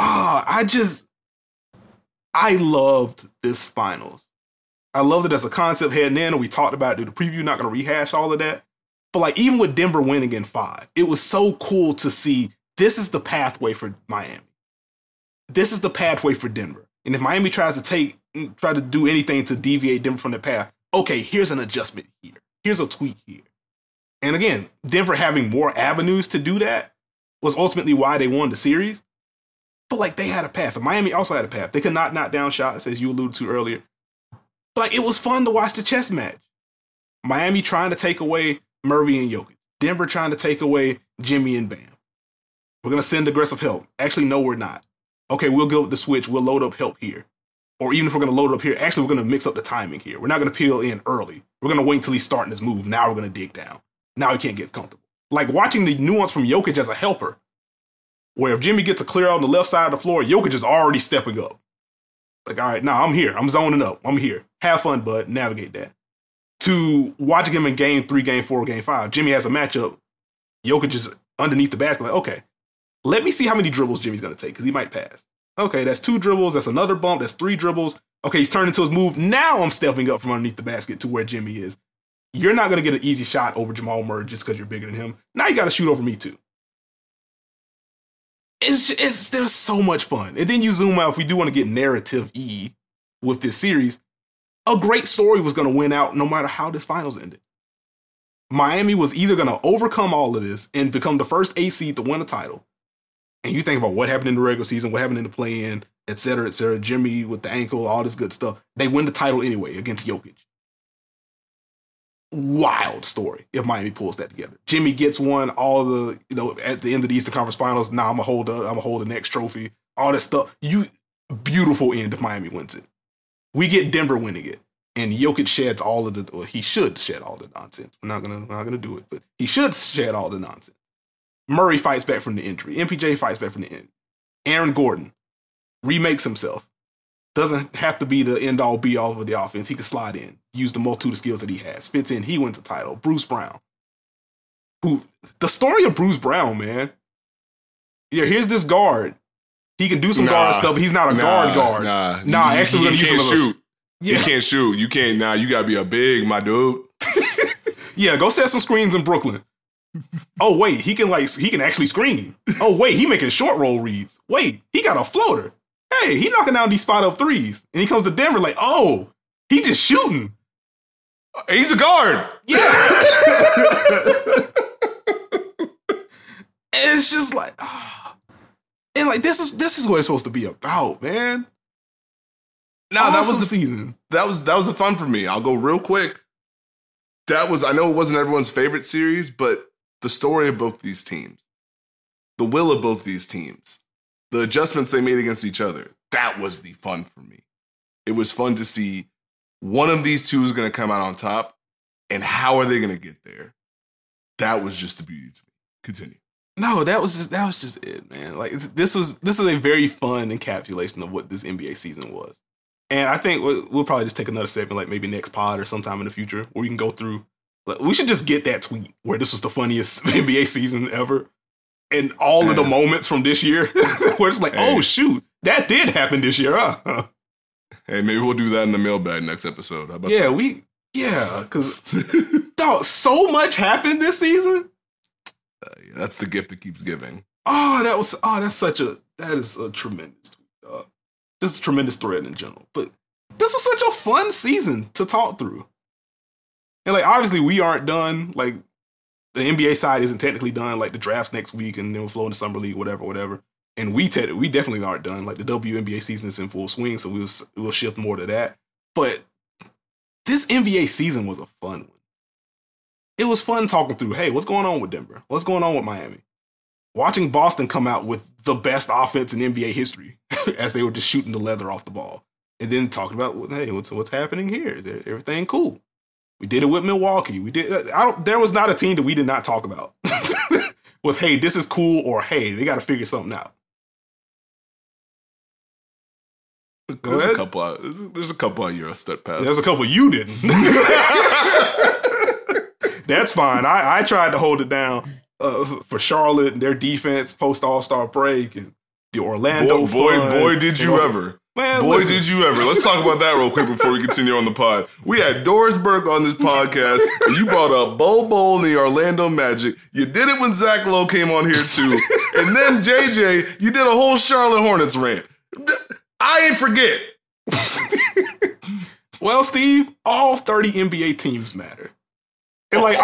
I loved this finals. I loved it as a concept heading in, and we talked about it in the preview, not going to rehash all of that. But like, even with Denver winning in 5, it was so cool to see this is the pathway for Miami. This is the pathway for Denver. And if Miami try to do anything to deviate Denver from the path, okay, here's an adjustment here. Here's a tweak here. And again, Denver having more avenues to do that was ultimately why they won the series. But like, they had a path. And Miami also had a path. They could not knock down shots, as you alluded to earlier. But like, it was fun to watch the chess match. Miami trying to take away Murray and Jokic. Denver trying to take away Jimmy and Bam. We're going to send aggressive help. Actually, no, we're not. Okay, we'll go with the switch. We'll load up help here. Or even if we're going to load it up here, actually, we're going to mix up the timing here. We're not going to peel in early. We're going to wait until he's starting his move. Now we're going to dig down. Now he can't get comfortable. Like watching the nuance from Jokic as a helper, where if Jimmy gets a clear out on the left side of the floor, Jokic is already stepping up. Like, all right, now I'm here. I'm zoning up. I'm here. Have fun, bud. Navigate that. To watching him in game 3, game 4, game 5, Jimmy has a matchup. Jokic is underneath the basket. Like, okay, let me see how many dribbles Jimmy's going to take because he might pass. Okay, that's 2 dribbles. That's another bump. That's 3 dribbles. Okay, he's turning to his move. Now I'm stepping up from underneath the basket to where Jimmy is. You're not going to get an easy shot over Jamal Murray just because you're bigger than him. Now you got to shoot over me too. There's so much fun. And then you zoom out, if we do want to get narrative-y with this series, a great story was going to win out no matter how this finals ended. Miami was either going to overcome all of this and become the first A seed to win a title. And you think about what happened in the regular season, what happened in the play-in, et cetera, Jimmy with the ankle, all this good stuff. They win the title anyway against Jokic. Wild story if Miami pulls that together. Jimmy gets one, all the, at the end of the Eastern Conference Finals, I'm gonna hold the next trophy, all this stuff. Beautiful end if Miami wins it. We get Denver winning it. And Jokic sheds all of the, he should shed all the nonsense. We're not gonna do it, but he should shed all the nonsense. Murray fights back from the injury. MPJ fights back from the injury. Aaron Gordon remakes himself. Doesn't have to be the end-all, be-all of the offense. He can slide in, use the multitude of skills that he has. Fits in, he wins the title. Bruce Brown. The story of Bruce Brown, man. Yeah, here's this guard. He can do some guard stuff, but he's not a guard. Actually, we're going to use him as shoot. Yeah. He can't shoot. You can't, you got to be a big, my dude. Yeah, go set some screens in Brooklyn. Oh, wait, he can actually screen. Oh, wait, he making short roll reads. Wait, he got a floater. Hey, he knocking down these spot up threes. And he comes to Denver like, oh, he just shooting. He's a guard. Yeah. And it's just like, and like this is what it's supposed to be about, man. No, that was the season. That was the fun for me. I'll go real quick. I know it wasn't everyone's favorite series, but the story of both these teams, the will of both these teams, the adjustments they made against each other, that was the fun for me. It was fun to see one of these two is going to come out on top, and how are they going to get there? That was just the beauty to me. Continue. No, that was just it, man. Like this is a very fun encapsulation of what this NBA season was. And I think we'll probably just take another segment, like maybe next pod or sometime in the future, where we can go through. Like, we should just get that tweet where this was the funniest NBA season ever, and all of the moments from this year, where it's like, oh shoot, that did happen this year, huh? Hey, maybe we'll do that in the mailbag next episode. How about that? Because so much happened this season. Yeah, that's the gift that keeps giving. That is a tremendous tweet. Just a tremendous thread in general. But this was such a fun season to talk through. And like, obviously we aren't done. Like, the NBA side isn't technically done. Like, the draft's next week and then we'll flow into Summer League, whatever. And we definitely aren't done. Like, the WNBA season is in full swing, so we'll shift more to that. But this NBA season was a fun one. It was fun talking through, hey, what's going on with Denver? What's going on with Miami? Watching Boston come out with the best offense in NBA history as they were just shooting the leather off the ball. And then talking about, hey, what's happening here? Is everything cool? We did it with Milwaukee. There was not a team that we did not talk about with, hey, this is cool, or hey, they got to figure something out. There's a couple of Eurostep passes. There's a couple you didn't. That's fine. I tried to hold it down for Charlotte and their defense post All-Star break and the Orlando. Boy, did you ever. Man, boy, listen. Did you ever. Let's talk about that real quick before we continue on the pod. We had Doris Burke on this podcast, and you brought up Bol and the Orlando Magic. You did it when Zach Lowe came on here, too. And then, JJ, you did a whole Charlotte Hornets rant. I ain't forget. Well, Steve, all 30 NBA teams matter. And like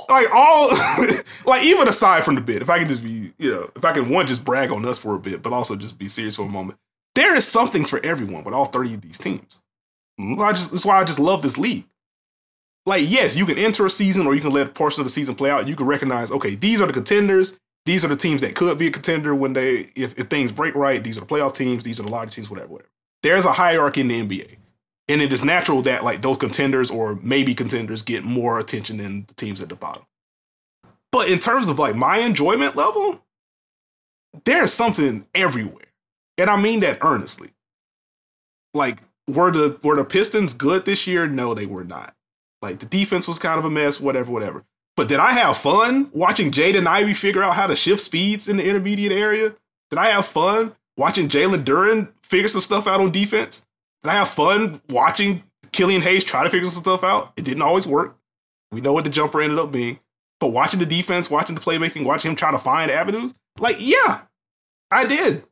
even aside from the bit, if I can just be, if I can just brag on us for a bit, but also just be serious for a moment, there is something for everyone with all 30 of these teams. That's why I just love this league. Like, yes, you can enter a season or you can let a portion of the season play out. You can recognize, okay, these are the contenders. These are the teams that could be a contender when if things break right. These are the playoff teams. These are the larger teams, whatever. There's a hierarchy in the NBA. And it is natural that like those contenders or maybe contenders get more attention than the teams at the bottom. But in terms of like my enjoyment level, there's something everywhere. And I mean that earnestly. Like, were the Pistons good this year? No, they were not. Like, the defense was kind of a mess, whatever. But did I have fun watching Jaden Ivey figure out how to shift speeds in the intermediate area? Did I have fun watching Jalen Duren figure some stuff out on defense? Did I have fun watching Killian Hayes try to figure some stuff out? It didn't always work. We know what the jumper ended up being. But watching the defense, watching the playmaking, watching him try to find avenues, like, yeah, I did.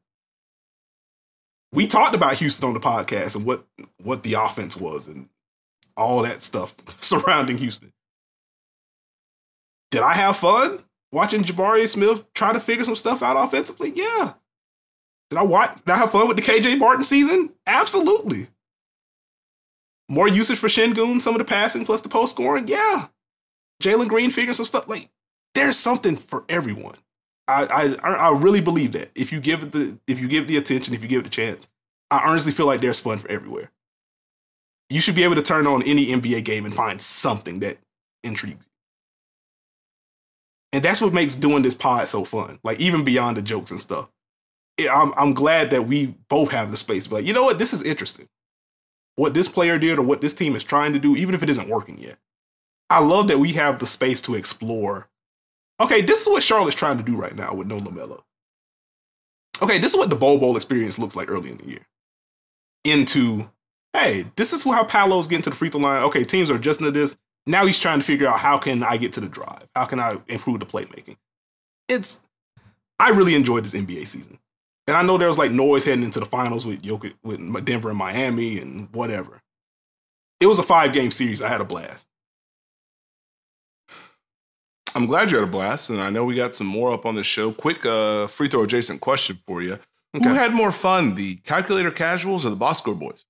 We talked about Houston on the podcast and what the offense was and all that stuff surrounding Houston. Did I have fun watching Jabari Smith try to figure some stuff out offensively? Yeah. Did I have fun with the KJ Martin season? Absolutely. More usage for Şengün, some of the passing plus the post scoring? Yeah. Jalen Green figuring some stuff. Like, there's something for everyone. I really believe that. If you give it the attention, if you give it a chance, I honestly feel like there's fun for everywhere. You should be able to turn on any NBA game and find something that intrigues you. And that's what makes doing this pod so fun. Like, even beyond the jokes and stuff. I'm glad that we both have the space to be like, you know what, this is interesting. What this player did or what this team is trying to do, even if it isn't working yet. I love that we have the space to explore. Okay, this is what Charlotte's trying to do right now with no LaMelo. Okay, this is what the Bowl experience looks like early in the year. Into, hey, this is how Paolo's getting to the free throw line. Okay, teams are adjusting to this. Now he's trying to figure out, how can I get to the drive? How can I improve the playmaking? I really enjoyed this NBA season. And I know there was like noise heading into the finals with Denver and Miami and whatever. It was a 5-game series. I had a blast. I'm glad you had a blast, and I know we got some more up on the show. Quick free throw adjacent question for you. Okay. Who had more fun, the Calculator Casuals or the Box Score Boys?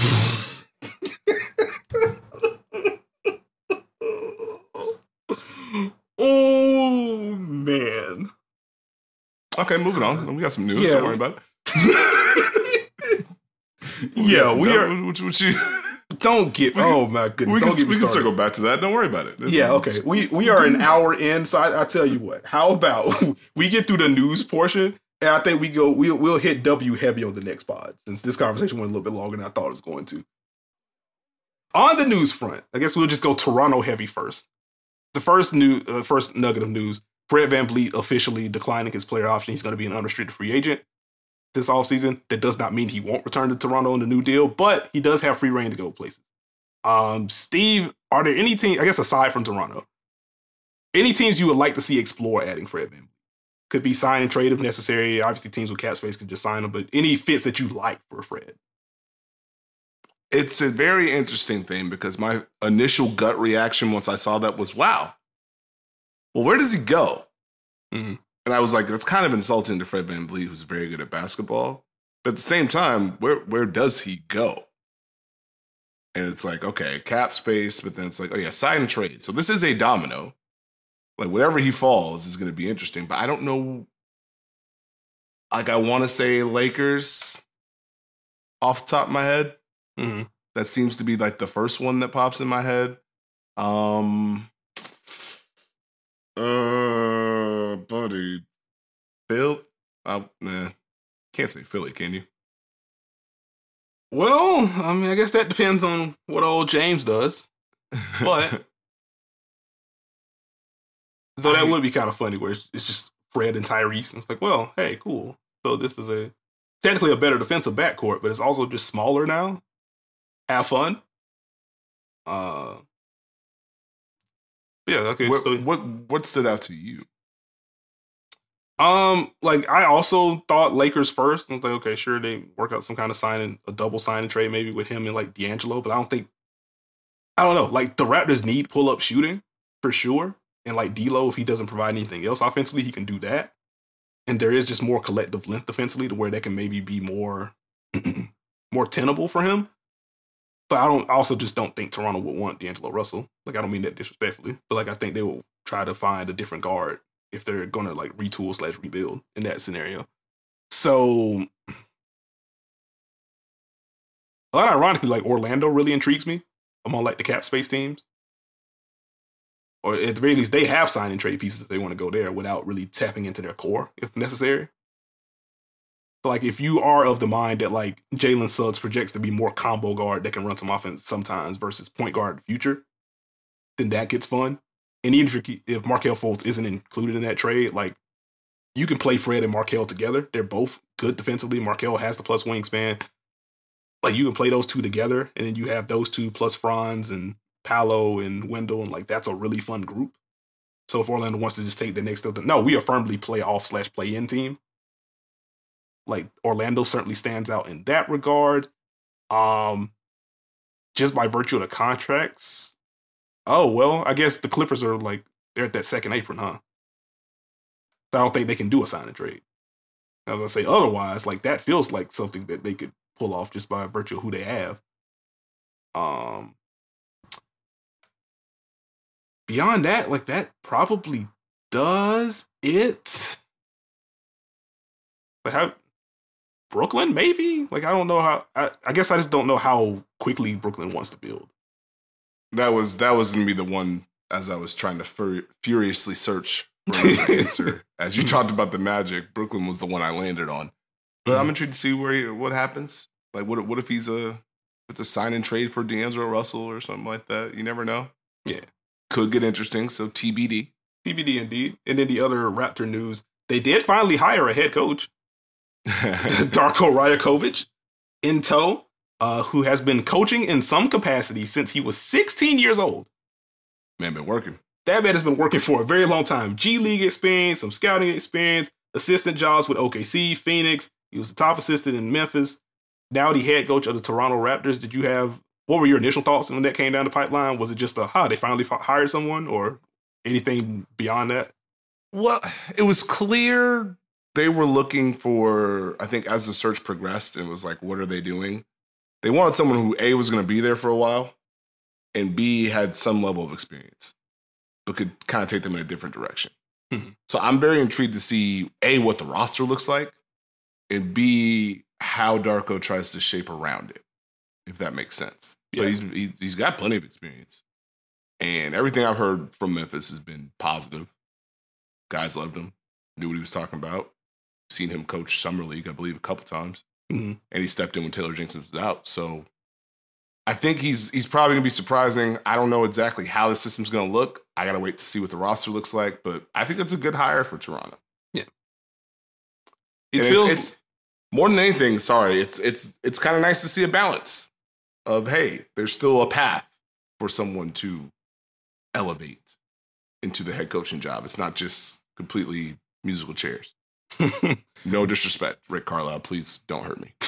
Oh, man. Okay, moving on. We got some news. Don't worry about it. We are. What you... Don't get. Oh my goodness! We can circle back to that. Don't worry about it. Okay. We are an hour in, so I tell you what. How about we get through the news portion, and I think we'll hit W heavy on the next pod, since this conversation went a little bit longer than I thought it was going to. On the news front, I guess we'll just go Toronto heavy first. The first nugget of news: Fred VanVleet officially declining his player option. He's going to be an unrestricted free agent this offseason. That does not mean he won't return to Toronto in the new deal, but he does have free reign to go places. Steve, are there any teams, I guess aside from Toronto, any teams you would like to see explore adding Fred VanVleet? Could be sign and trade if necessary. Obviously, teams with cap space could just sign him, but any fits that you like for Fred? It's a very interesting thing because my initial gut reaction once I saw that was, wow, well, where does he go? Mm-hmm. And I was like, that's kind of insulting to Fred VanVleet, who's very good at basketball. But at the same time, where does he go? And it's like, okay, cap space, but then it's like, oh yeah, sign and trade. So this is a domino. Like wherever he falls is going to be interesting. But I don't know. Like I want to say Lakers off the top of my head. Mm-hmm. That seems to be like the first one that pops in my head. Buddy, Phil? Can't say Philly, can you? Well, I mean, I guess that depends on what old James does. But though that would be kind of funny, where it's just Fred and Tyrese, and it's like, well, hey, cool. So this is technically a better defensive backcourt, but it's also just smaller now. Have fun. Yeah, okay. What stood out to you? Like I also thought Lakers first. I was like, okay, sure, they work out some kind of a double sign and trade maybe with him and like D'Angelo, but I don't know. Like the Raptors need pull up shooting for sure, and like D'Lo, if he doesn't provide anything else offensively, he can do that. And there is just more collective length defensively to where that can maybe be more more tenable for him. But I also just don't think Toronto would want D'Angelo Russell. Like I don't mean that disrespectfully, but like I think they will try to find a different guard if they're going to like retool/rebuild in that scenario. So, a lot ironically, like Orlando really intrigues me among like the cap space teams. Or at the very least, they have sign and trade pieces if they want to go there without really tapping into their core if necessary. So like if you are of the mind that like Jalen Suggs projects to be more combo guard that can run some offense sometimes versus point guard in the future, then that gets fun. And even if Markelle Fultz isn't included in that trade, like you can play Fred and Markelle together. They're both good defensively. Markelle has the plus wingspan. Like you can play those two together, and then you have those two plus Franz and Paolo and Wendell, and like that's a really fun group. So if Orlando wants to just take the next step, no, we are firmly playoff/play-in team. Like Orlando certainly stands out in that regard. Just by virtue of the contracts. Oh, well, I guess the Clippers are like, they're at that second apron, huh? So I don't think they can do a sign and trade. I was going to say otherwise, like that feels like something that they could pull off just by virtue of who they have. Beyond that, like that probably does it. Like how Brooklyn, maybe? Like I don't know how, I guess I just don't know how quickly Brooklyn wants to build. That was going to be the one as I was trying to furiously search for an answer. As you talked about the Magic, Brooklyn was the one I landed on. But I'm intrigued to see what happens. Like, what if it's a sign and trade for D'Angelo Russell or something like that? You never know. Yeah, could get interesting. So TBD. TBD indeed. And then the other Raptor news: they did finally hire a head coach, Darko Rajakovic, in tow. Who has been coaching in some capacity since he was 16 years old. Man, been working. That man has been working for a very long time. G League experience, some scouting experience, assistant jobs with OKC, Phoenix. He was the top assistant in Memphis. Now the head coach of the Toronto Raptors. What were your initial thoughts when that came down the pipeline? Was it just they finally hired someone, or Anything beyond that? Well, it was clear they were looking for, I think as the search progressed, it was like, what are they doing? They wanted someone who A, was going to be there for a while, and B, had some level of experience, but could kind of take them in a different direction. Mm-hmm. So I'm very intrigued to see A, what the roster looks like, and B, how Darko tries to shape around it, if that makes sense. Yeah. But he's got plenty of experience. And everything I've heard from Memphis has been positive. Guys loved him, knew what he was talking about. Seen him coach Summer League, I believe, a couple times. Mm-hmm. And he stepped in when Taylor Jenkins was out. So I think he's probably going to be surprising. I don't know exactly how the system's going to look. I got to wait to see what the roster looks like. But I think it's a good hire for Toronto. Yeah. It's more than anything, it's kind of nice to see a balance of, hey, there's still a path for someone to elevate into the head coaching job. It's not just completely musical chairs. No disrespect, Rick Carlisle. Please don't hurt me.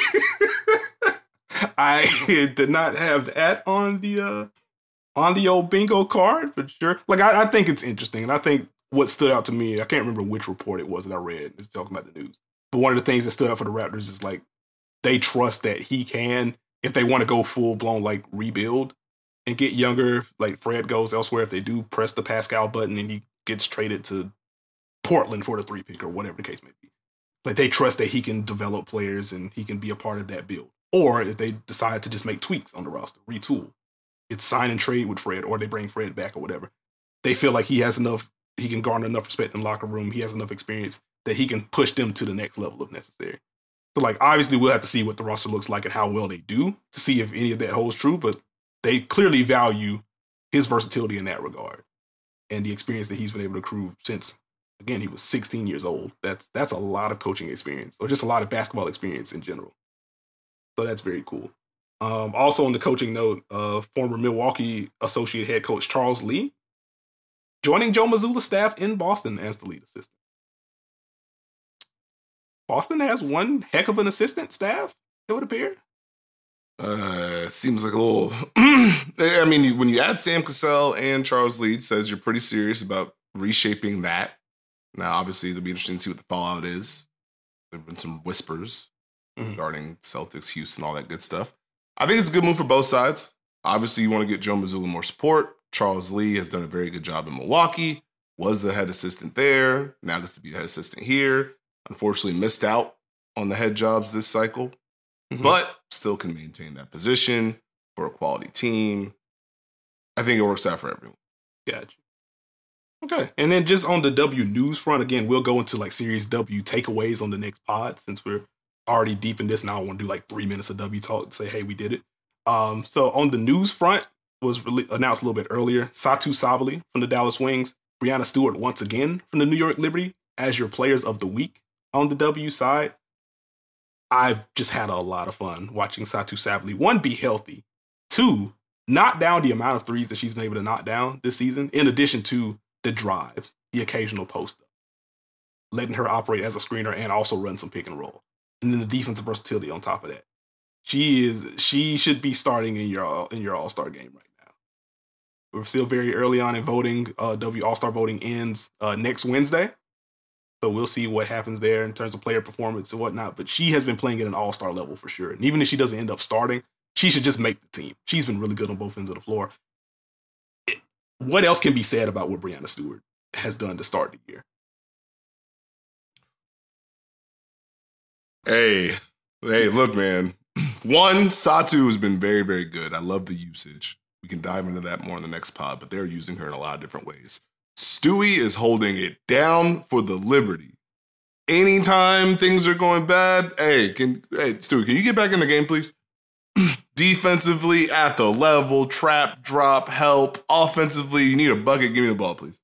I did not have that on the old bingo card, but sure. Like I think it's interesting, and I think what stood out to me, I can't remember which report it was that I read. It's talking about the news, but one of the things that stood out for the Raptors is like they trust that he can, if they want to go full blown like rebuild and get younger. Like Fred goes elsewhere, if they do press the Pascal button and he gets traded to Portland for the 3 pick or whatever the case may be. Like they trust that he can develop players and he can be a part of that build. Or if they decide to just make tweaks on the roster, retool, it's sign and trade with Fred, or they bring Fred back or whatever. They feel like he has enough, he can garner enough respect in the locker room, he has enough experience that he can push them to the next level if necessary. So like obviously we'll have to see what the roster looks like and how well they do to see if any of that holds true, but they clearly value his versatility in that regard and the experience that he's been able to accrue since, again, he was 16 years old. That's a lot of coaching experience, or just a lot of basketball experience in general. So that's very cool. Also on the coaching note, former Milwaukee associate head coach Charles Lee joining Joe Mazzulla's staff in Boston as the lead assistant. Boston has one heck of an assistant staff, it would appear. Seems like a little... I mean, when you add Sam Cassell and Charles Lee, it says you're pretty serious about reshaping that. Now, obviously, it'll be interesting to see what the fallout is. There have been some whispers regarding Celtics, Houston, all that good stuff. I think it's a good move for both sides. Obviously, you want to get Joe Mazzulla more support. Charles Lee has done a very good job in Milwaukee, was the head assistant there, now gets to be the head assistant here. Unfortunately, missed out on the head jobs this cycle, but still can maintain that position for a quality team. I think it works out for everyone. Gotcha. Okay. And then just on the W news front, again, we'll go into like Series W takeaways on the next pod since we're already deep in this. Now I want to do like 3 minutes of W talk and say, hey, we did it. So on the news front was announced a little bit earlier. Satu Sabali from the Dallas Wings, Breanna Stewart once again from the New York Liberty as your players of the week on the W side. I've just had a lot of fun watching Satu Sabali. 1, be healthy. 2, knock down the amount of threes that she's been able to knock down this season, in addition to the drives, the occasional post-up, letting her operate as a screener and also run some pick and roll. And then the defensive versatility on top of that. She should be starting in your All-Star game right now. We're still very early on in voting. W All-Star voting ends next Wednesday. So we'll see what happens there in terms of player performance and whatnot. But she has been playing at an all-star level for sure. And even if she doesn't end up starting, she should just make the team. She's been really good on both ends of the floor. What else can be said about what Breanna Stewart has done to start the year? Hey, look, man. 1, Satu has been very, very good. I love the usage. We can dive into that more in the next pod, but they're using her in a lot of different ways. Stewie is holding it down for the Liberty. Anytime things are going bad, hey, Stewie, can you get back in the game, please? Defensively, at the level, trap, drop, help. Offensively, you need a bucket. Give me the ball, please.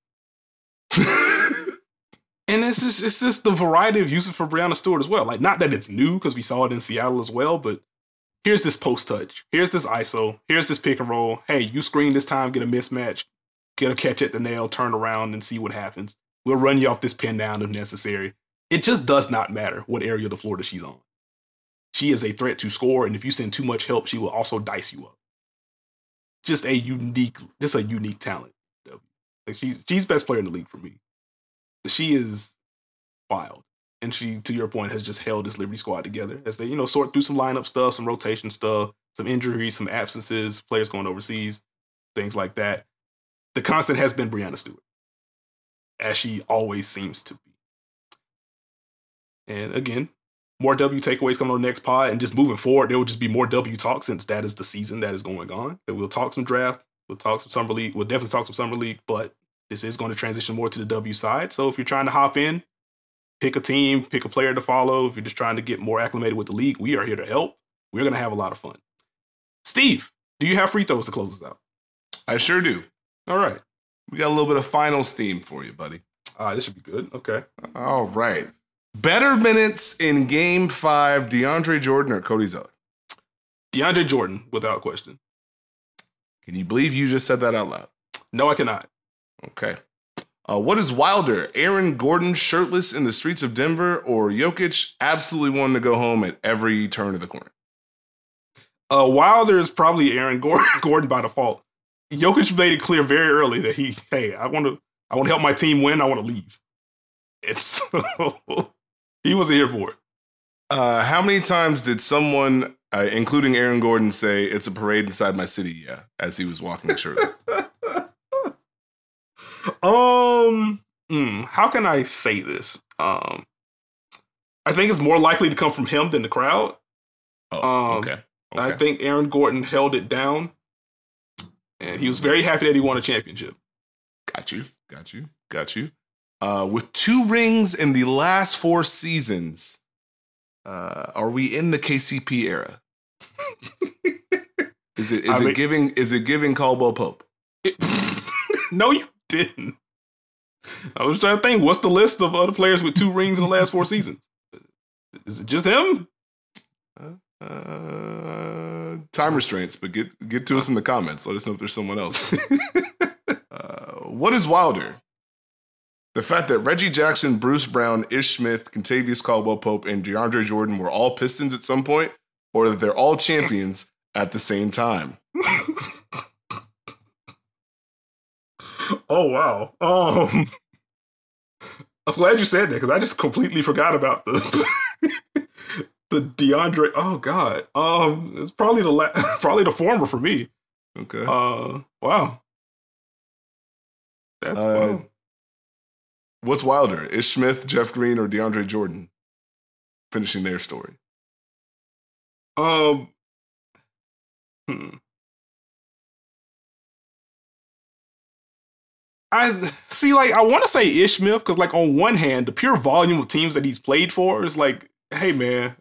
And it's just the variety of uses for Breanna Stewart as well. Like, not that it's new because we saw it in Seattle as well, but here's this post touch. Here's this ISO. Here's this pick and roll. Hey, you screen this time, get a mismatch, get a catch at the nail, turn around and see what happens. We'll run you off this pin down if necessary. It just does not matter what area of the floor that she's on. She is a threat to score, and if you send too much help, she will also dice you up. Just a unique talent. Like she's best player in the league for me. She is wild. And she, to your point, has just held this Liberty squad together as they, sort through some lineup stuff, some rotation stuff, some injuries, some absences, players going overseas, things like that. The constant has been Breanna Stewart, as she always seems to be. And again, more W takeaways coming on the next pod, and just moving forward, there will just be more W talk since that is the season that is going on. That we'll talk some draft, we'll talk some summer league, we'll definitely talk some summer league, but this is going to transition more to the W side. So if you're trying to hop in, pick a team, pick a player to follow. If you're just trying to get more acclimated with the league, we are here to help. We're going to have a lot of fun. Steve, do you have free throws to close us out? I sure do. All right. We got a little bit of finals theme for you, buddy. This should be good. Okay. All right. Better minutes in Game 5, DeAndre Jordan or Cody Zeller? DeAndre Jordan, without question. Can you believe you just said that out loud? No, I cannot. Okay. What is wilder, Aaron Gordon shirtless in the streets of Denver or Jokic absolutely wanting to go home at every turn of the corner? Wilder is probably Aaron Gordon by default. Jokic made it clear very early that I want to help my team win. I want to leave. And so he wasn't here for it. How many times did someone, including Aaron Gordon, say it's a parade inside my city? Yeah, as he was walking shirtless. How can I say this? I think it's more likely to come from him than the crowd. Okay. I think Aaron Gordon held it down, and he was very happy that he won a championship. Got you. With 2 rings in the last 4 seasons, are we in the KCP era? Is it giving Caldwell Pope? No, you didn't. I was trying to think, what's the list of other players with 2 rings in the last 4 seasons? Is it just him? Time restraints, but get to us in the comments. Let us know if there's someone else. What is wilder? The fact that Reggie Jackson, Bruce Brown, Ish Smith, Kentavious Caldwell-Pope, and DeAndre Jordan were all Pistons at some point, or that they're all champions at the same time? Oh, wow. I'm glad you said that, because I just completely forgot about the DeAndre. Oh, God. It's probably probably the former for me. Okay. Wow. That's wild. What's wilder, Ish Smith, Jeff Green, or DeAndre Jordan finishing their story? I see, I want to say Ish Smith because, on one hand, the pure volume of teams that he's played for is hey, man,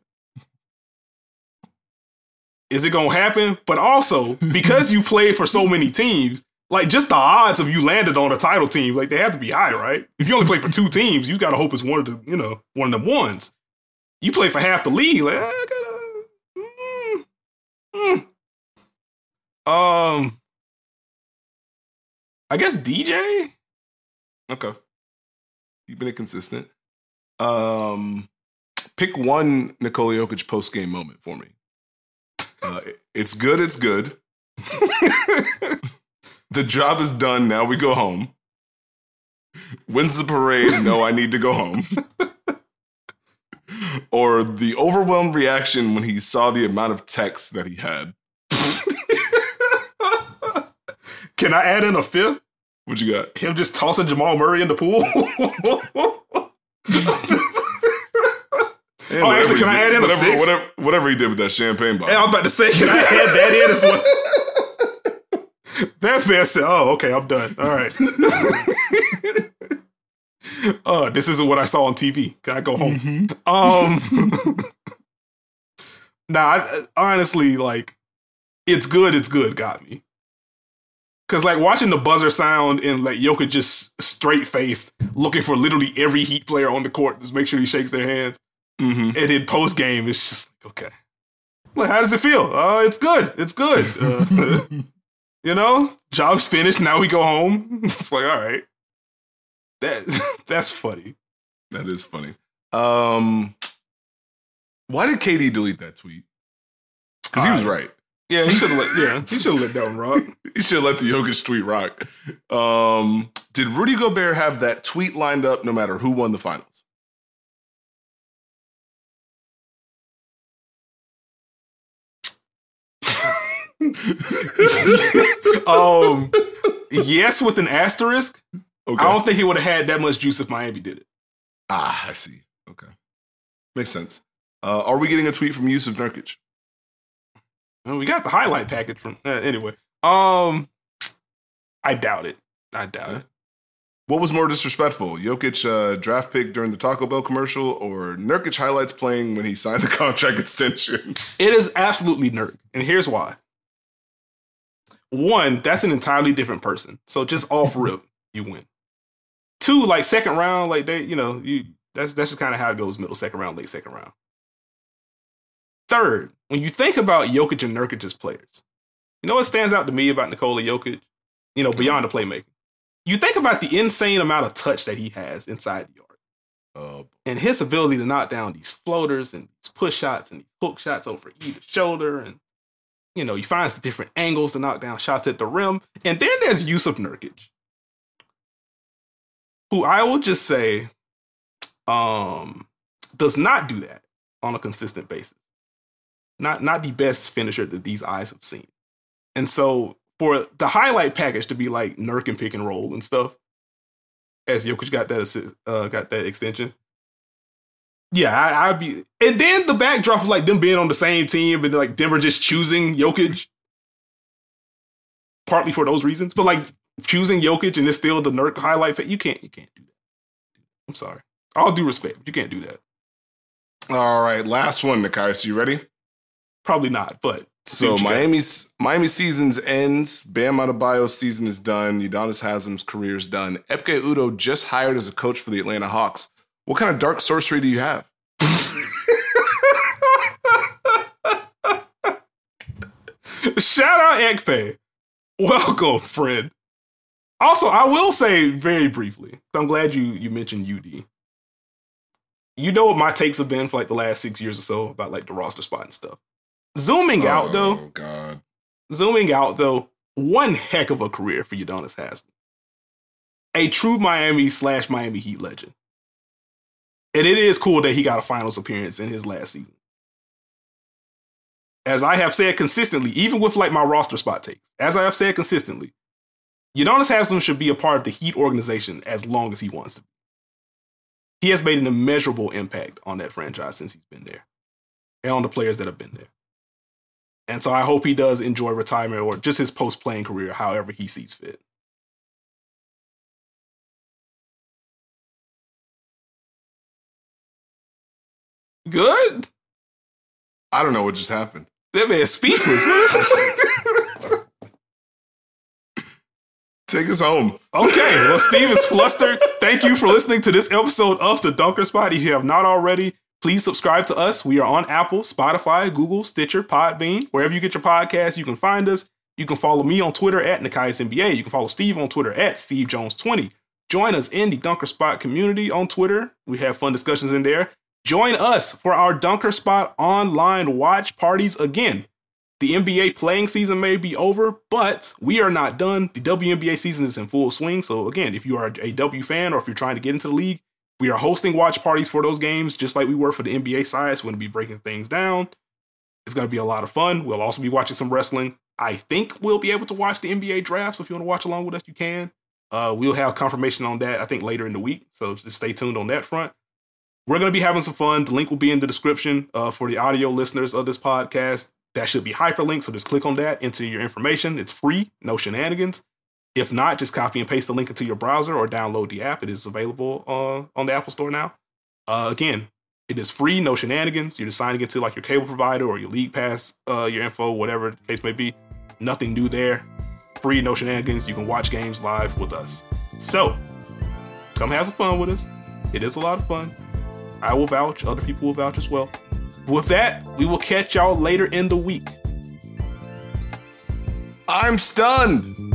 is it going to happen? But also, because you played for so many teams, just the odds of you landed on a title team, they have to be high, right? If you only play for 2 teams, you got to hope it's one of them ones. You play for half the league, I guess DJ. Okay, keeping it consistent. Pick one Nikola Jokic post game moment for me. It's good. It's good. The job is done. Now we go home. When's the parade? No, I need to go home. Or the overwhelmed reaction when he saw the amount of texts that he had. Can I add in a 5th? What you got? Him just tossing Jamal Murray in the pool? Actually, can I add in a 6th? Whatever he did with that champagne bottle. I was about to say, can I add that in as well? That man said, oh, okay, I'm done. All right. This isn't what I saw on TV. Can I go home? Honestly, it's good got me. Because, watching the buzzer sound and, Jokic just straight-faced, looking for literally every Heat player on the court, just make sure he shakes their hands. And then post-game, it's just, okay. How does it feel? It's good. It's good. Job's finished. Now we go home. It's all right. That's funny. That is funny. Why did KD delete that tweet? Because he was right. Yeah, he should have let that one rock. He should have let the Jokic tweet rock. Did Rudy Gobert have that tweet lined up no matter who won the finals? Yes, with an asterisk. Okay. I don't think he would have had that much juice if Miami did it. I see. Okay. Makes sense. Are we getting a tweet from Yusuf Nurkic? Well, we got the highlight package from anyway. I doubt it. What was more disrespectful? Jokic draft pick during the Taco Bell commercial or Nurkic highlights playing when he signed the contract extension? It is absolutely Nurk. And here's why. One, that's an entirely different person. So just off rip, you win. Two, like second round, like that's just kind of how it goes, middle second round, late second round. Third, when you think about Jokic and Nurkic as players, you know what stands out to me about Nikola Jokic? Beyond the playmaking. You think about the insane amount of touch that he has inside the yard. And his ability to knock down these floaters and these push shots and these hook shots over either shoulder. And, he finds the different angles to knock down shots at the rim. And then there's Yusuf Nurkic, who I will just say does not do that on a consistent basis. Not the best finisher that these eyes have seen. And so for the highlight package to be like Nurk and pick and roll and stuff, as Jokic got that extension, yeah, I'd be. And then the backdrop of like them being on the same team and like Denver just choosing Jokic, partly for those reasons, but like choosing Jokic and it's still the Nurk highlight. You can't do that. I'm sorry. All due respect, but you can't do that. All right, last one, Nekias. You ready? Probably not, but. So Miami season's ends. Bam Adebayo's season is done. Udonis Haslem's career is done. Epke Udo just hired as a coach for the Atlanta Hawks. What kind of dark sorcery do you have? Shout out Ekpe. Welcome, friend. Also, I will say very briefly, I'm glad you mentioned UD. You know what my takes have been for like the last 6 years or so about like the roster spot and stuff. Zooming out, though, one heck of a career for Udonis Haslem. A true Miami/Miami Heat legend. And it is cool that he got a finals appearance in his last season. As I have said consistently, even with like my roster spot takes, as I have said consistently, Udonis Haslem should be a part of the Heat organization as long as he wants to be. He has made an immeasurable impact on that franchise since he's been there and on the players that have been there. And so I hope he does enjoy retirement or just his post-playing career, however he sees fit. Good? I don't know what just happened. That man's speechless. Take us home. Okay, well, Steve is flustered. Thank you for listening to this episode of The Dunker Spot. If you have not already, please subscribe to us. We are on Apple, Spotify, Google, Stitcher, Podbean. Wherever you get your podcasts, you can find us. You can follow me on Twitter at NekiasNBA. You can follow Steve on Twitter at SteveJones20. Join us in the Dunker Spot community on Twitter. We have fun discussions in there. Join us for our Dunker Spot online watch parties again. The NBA playing season may be over, but we are not done. The WNBA season is in full swing. So again, if you are a W fan or if you're trying to get into the league, we are hosting watch parties for those games, just like we were for the NBA side. So we're going to be breaking things down. It's going to be a lot of fun. We'll also be watching some wrestling. I think we'll be able to watch the NBA draft. So if you want to watch along with us, you can. We'll have confirmation on that, I think, later in the week. So just stay tuned on that front. We're going to be having some fun. The link will be in the description for the audio listeners of this podcast. That should be hyperlinked. So just click on that, enter your information. It's free, no shenanigans. If not, just copy and paste the link into your browser or download the app. It is available on the Apple Store now. Again, it is free, no shenanigans. You're just signing into like your cable provider or your league pass, your info, whatever the case may be. Nothing new there. Free, no shenanigans. You can watch games live with us. So come have some fun with us. It is a lot of fun. I will vouch. Other people will vouch as well. With that, we will catch y'all later in the week. I'm stunned.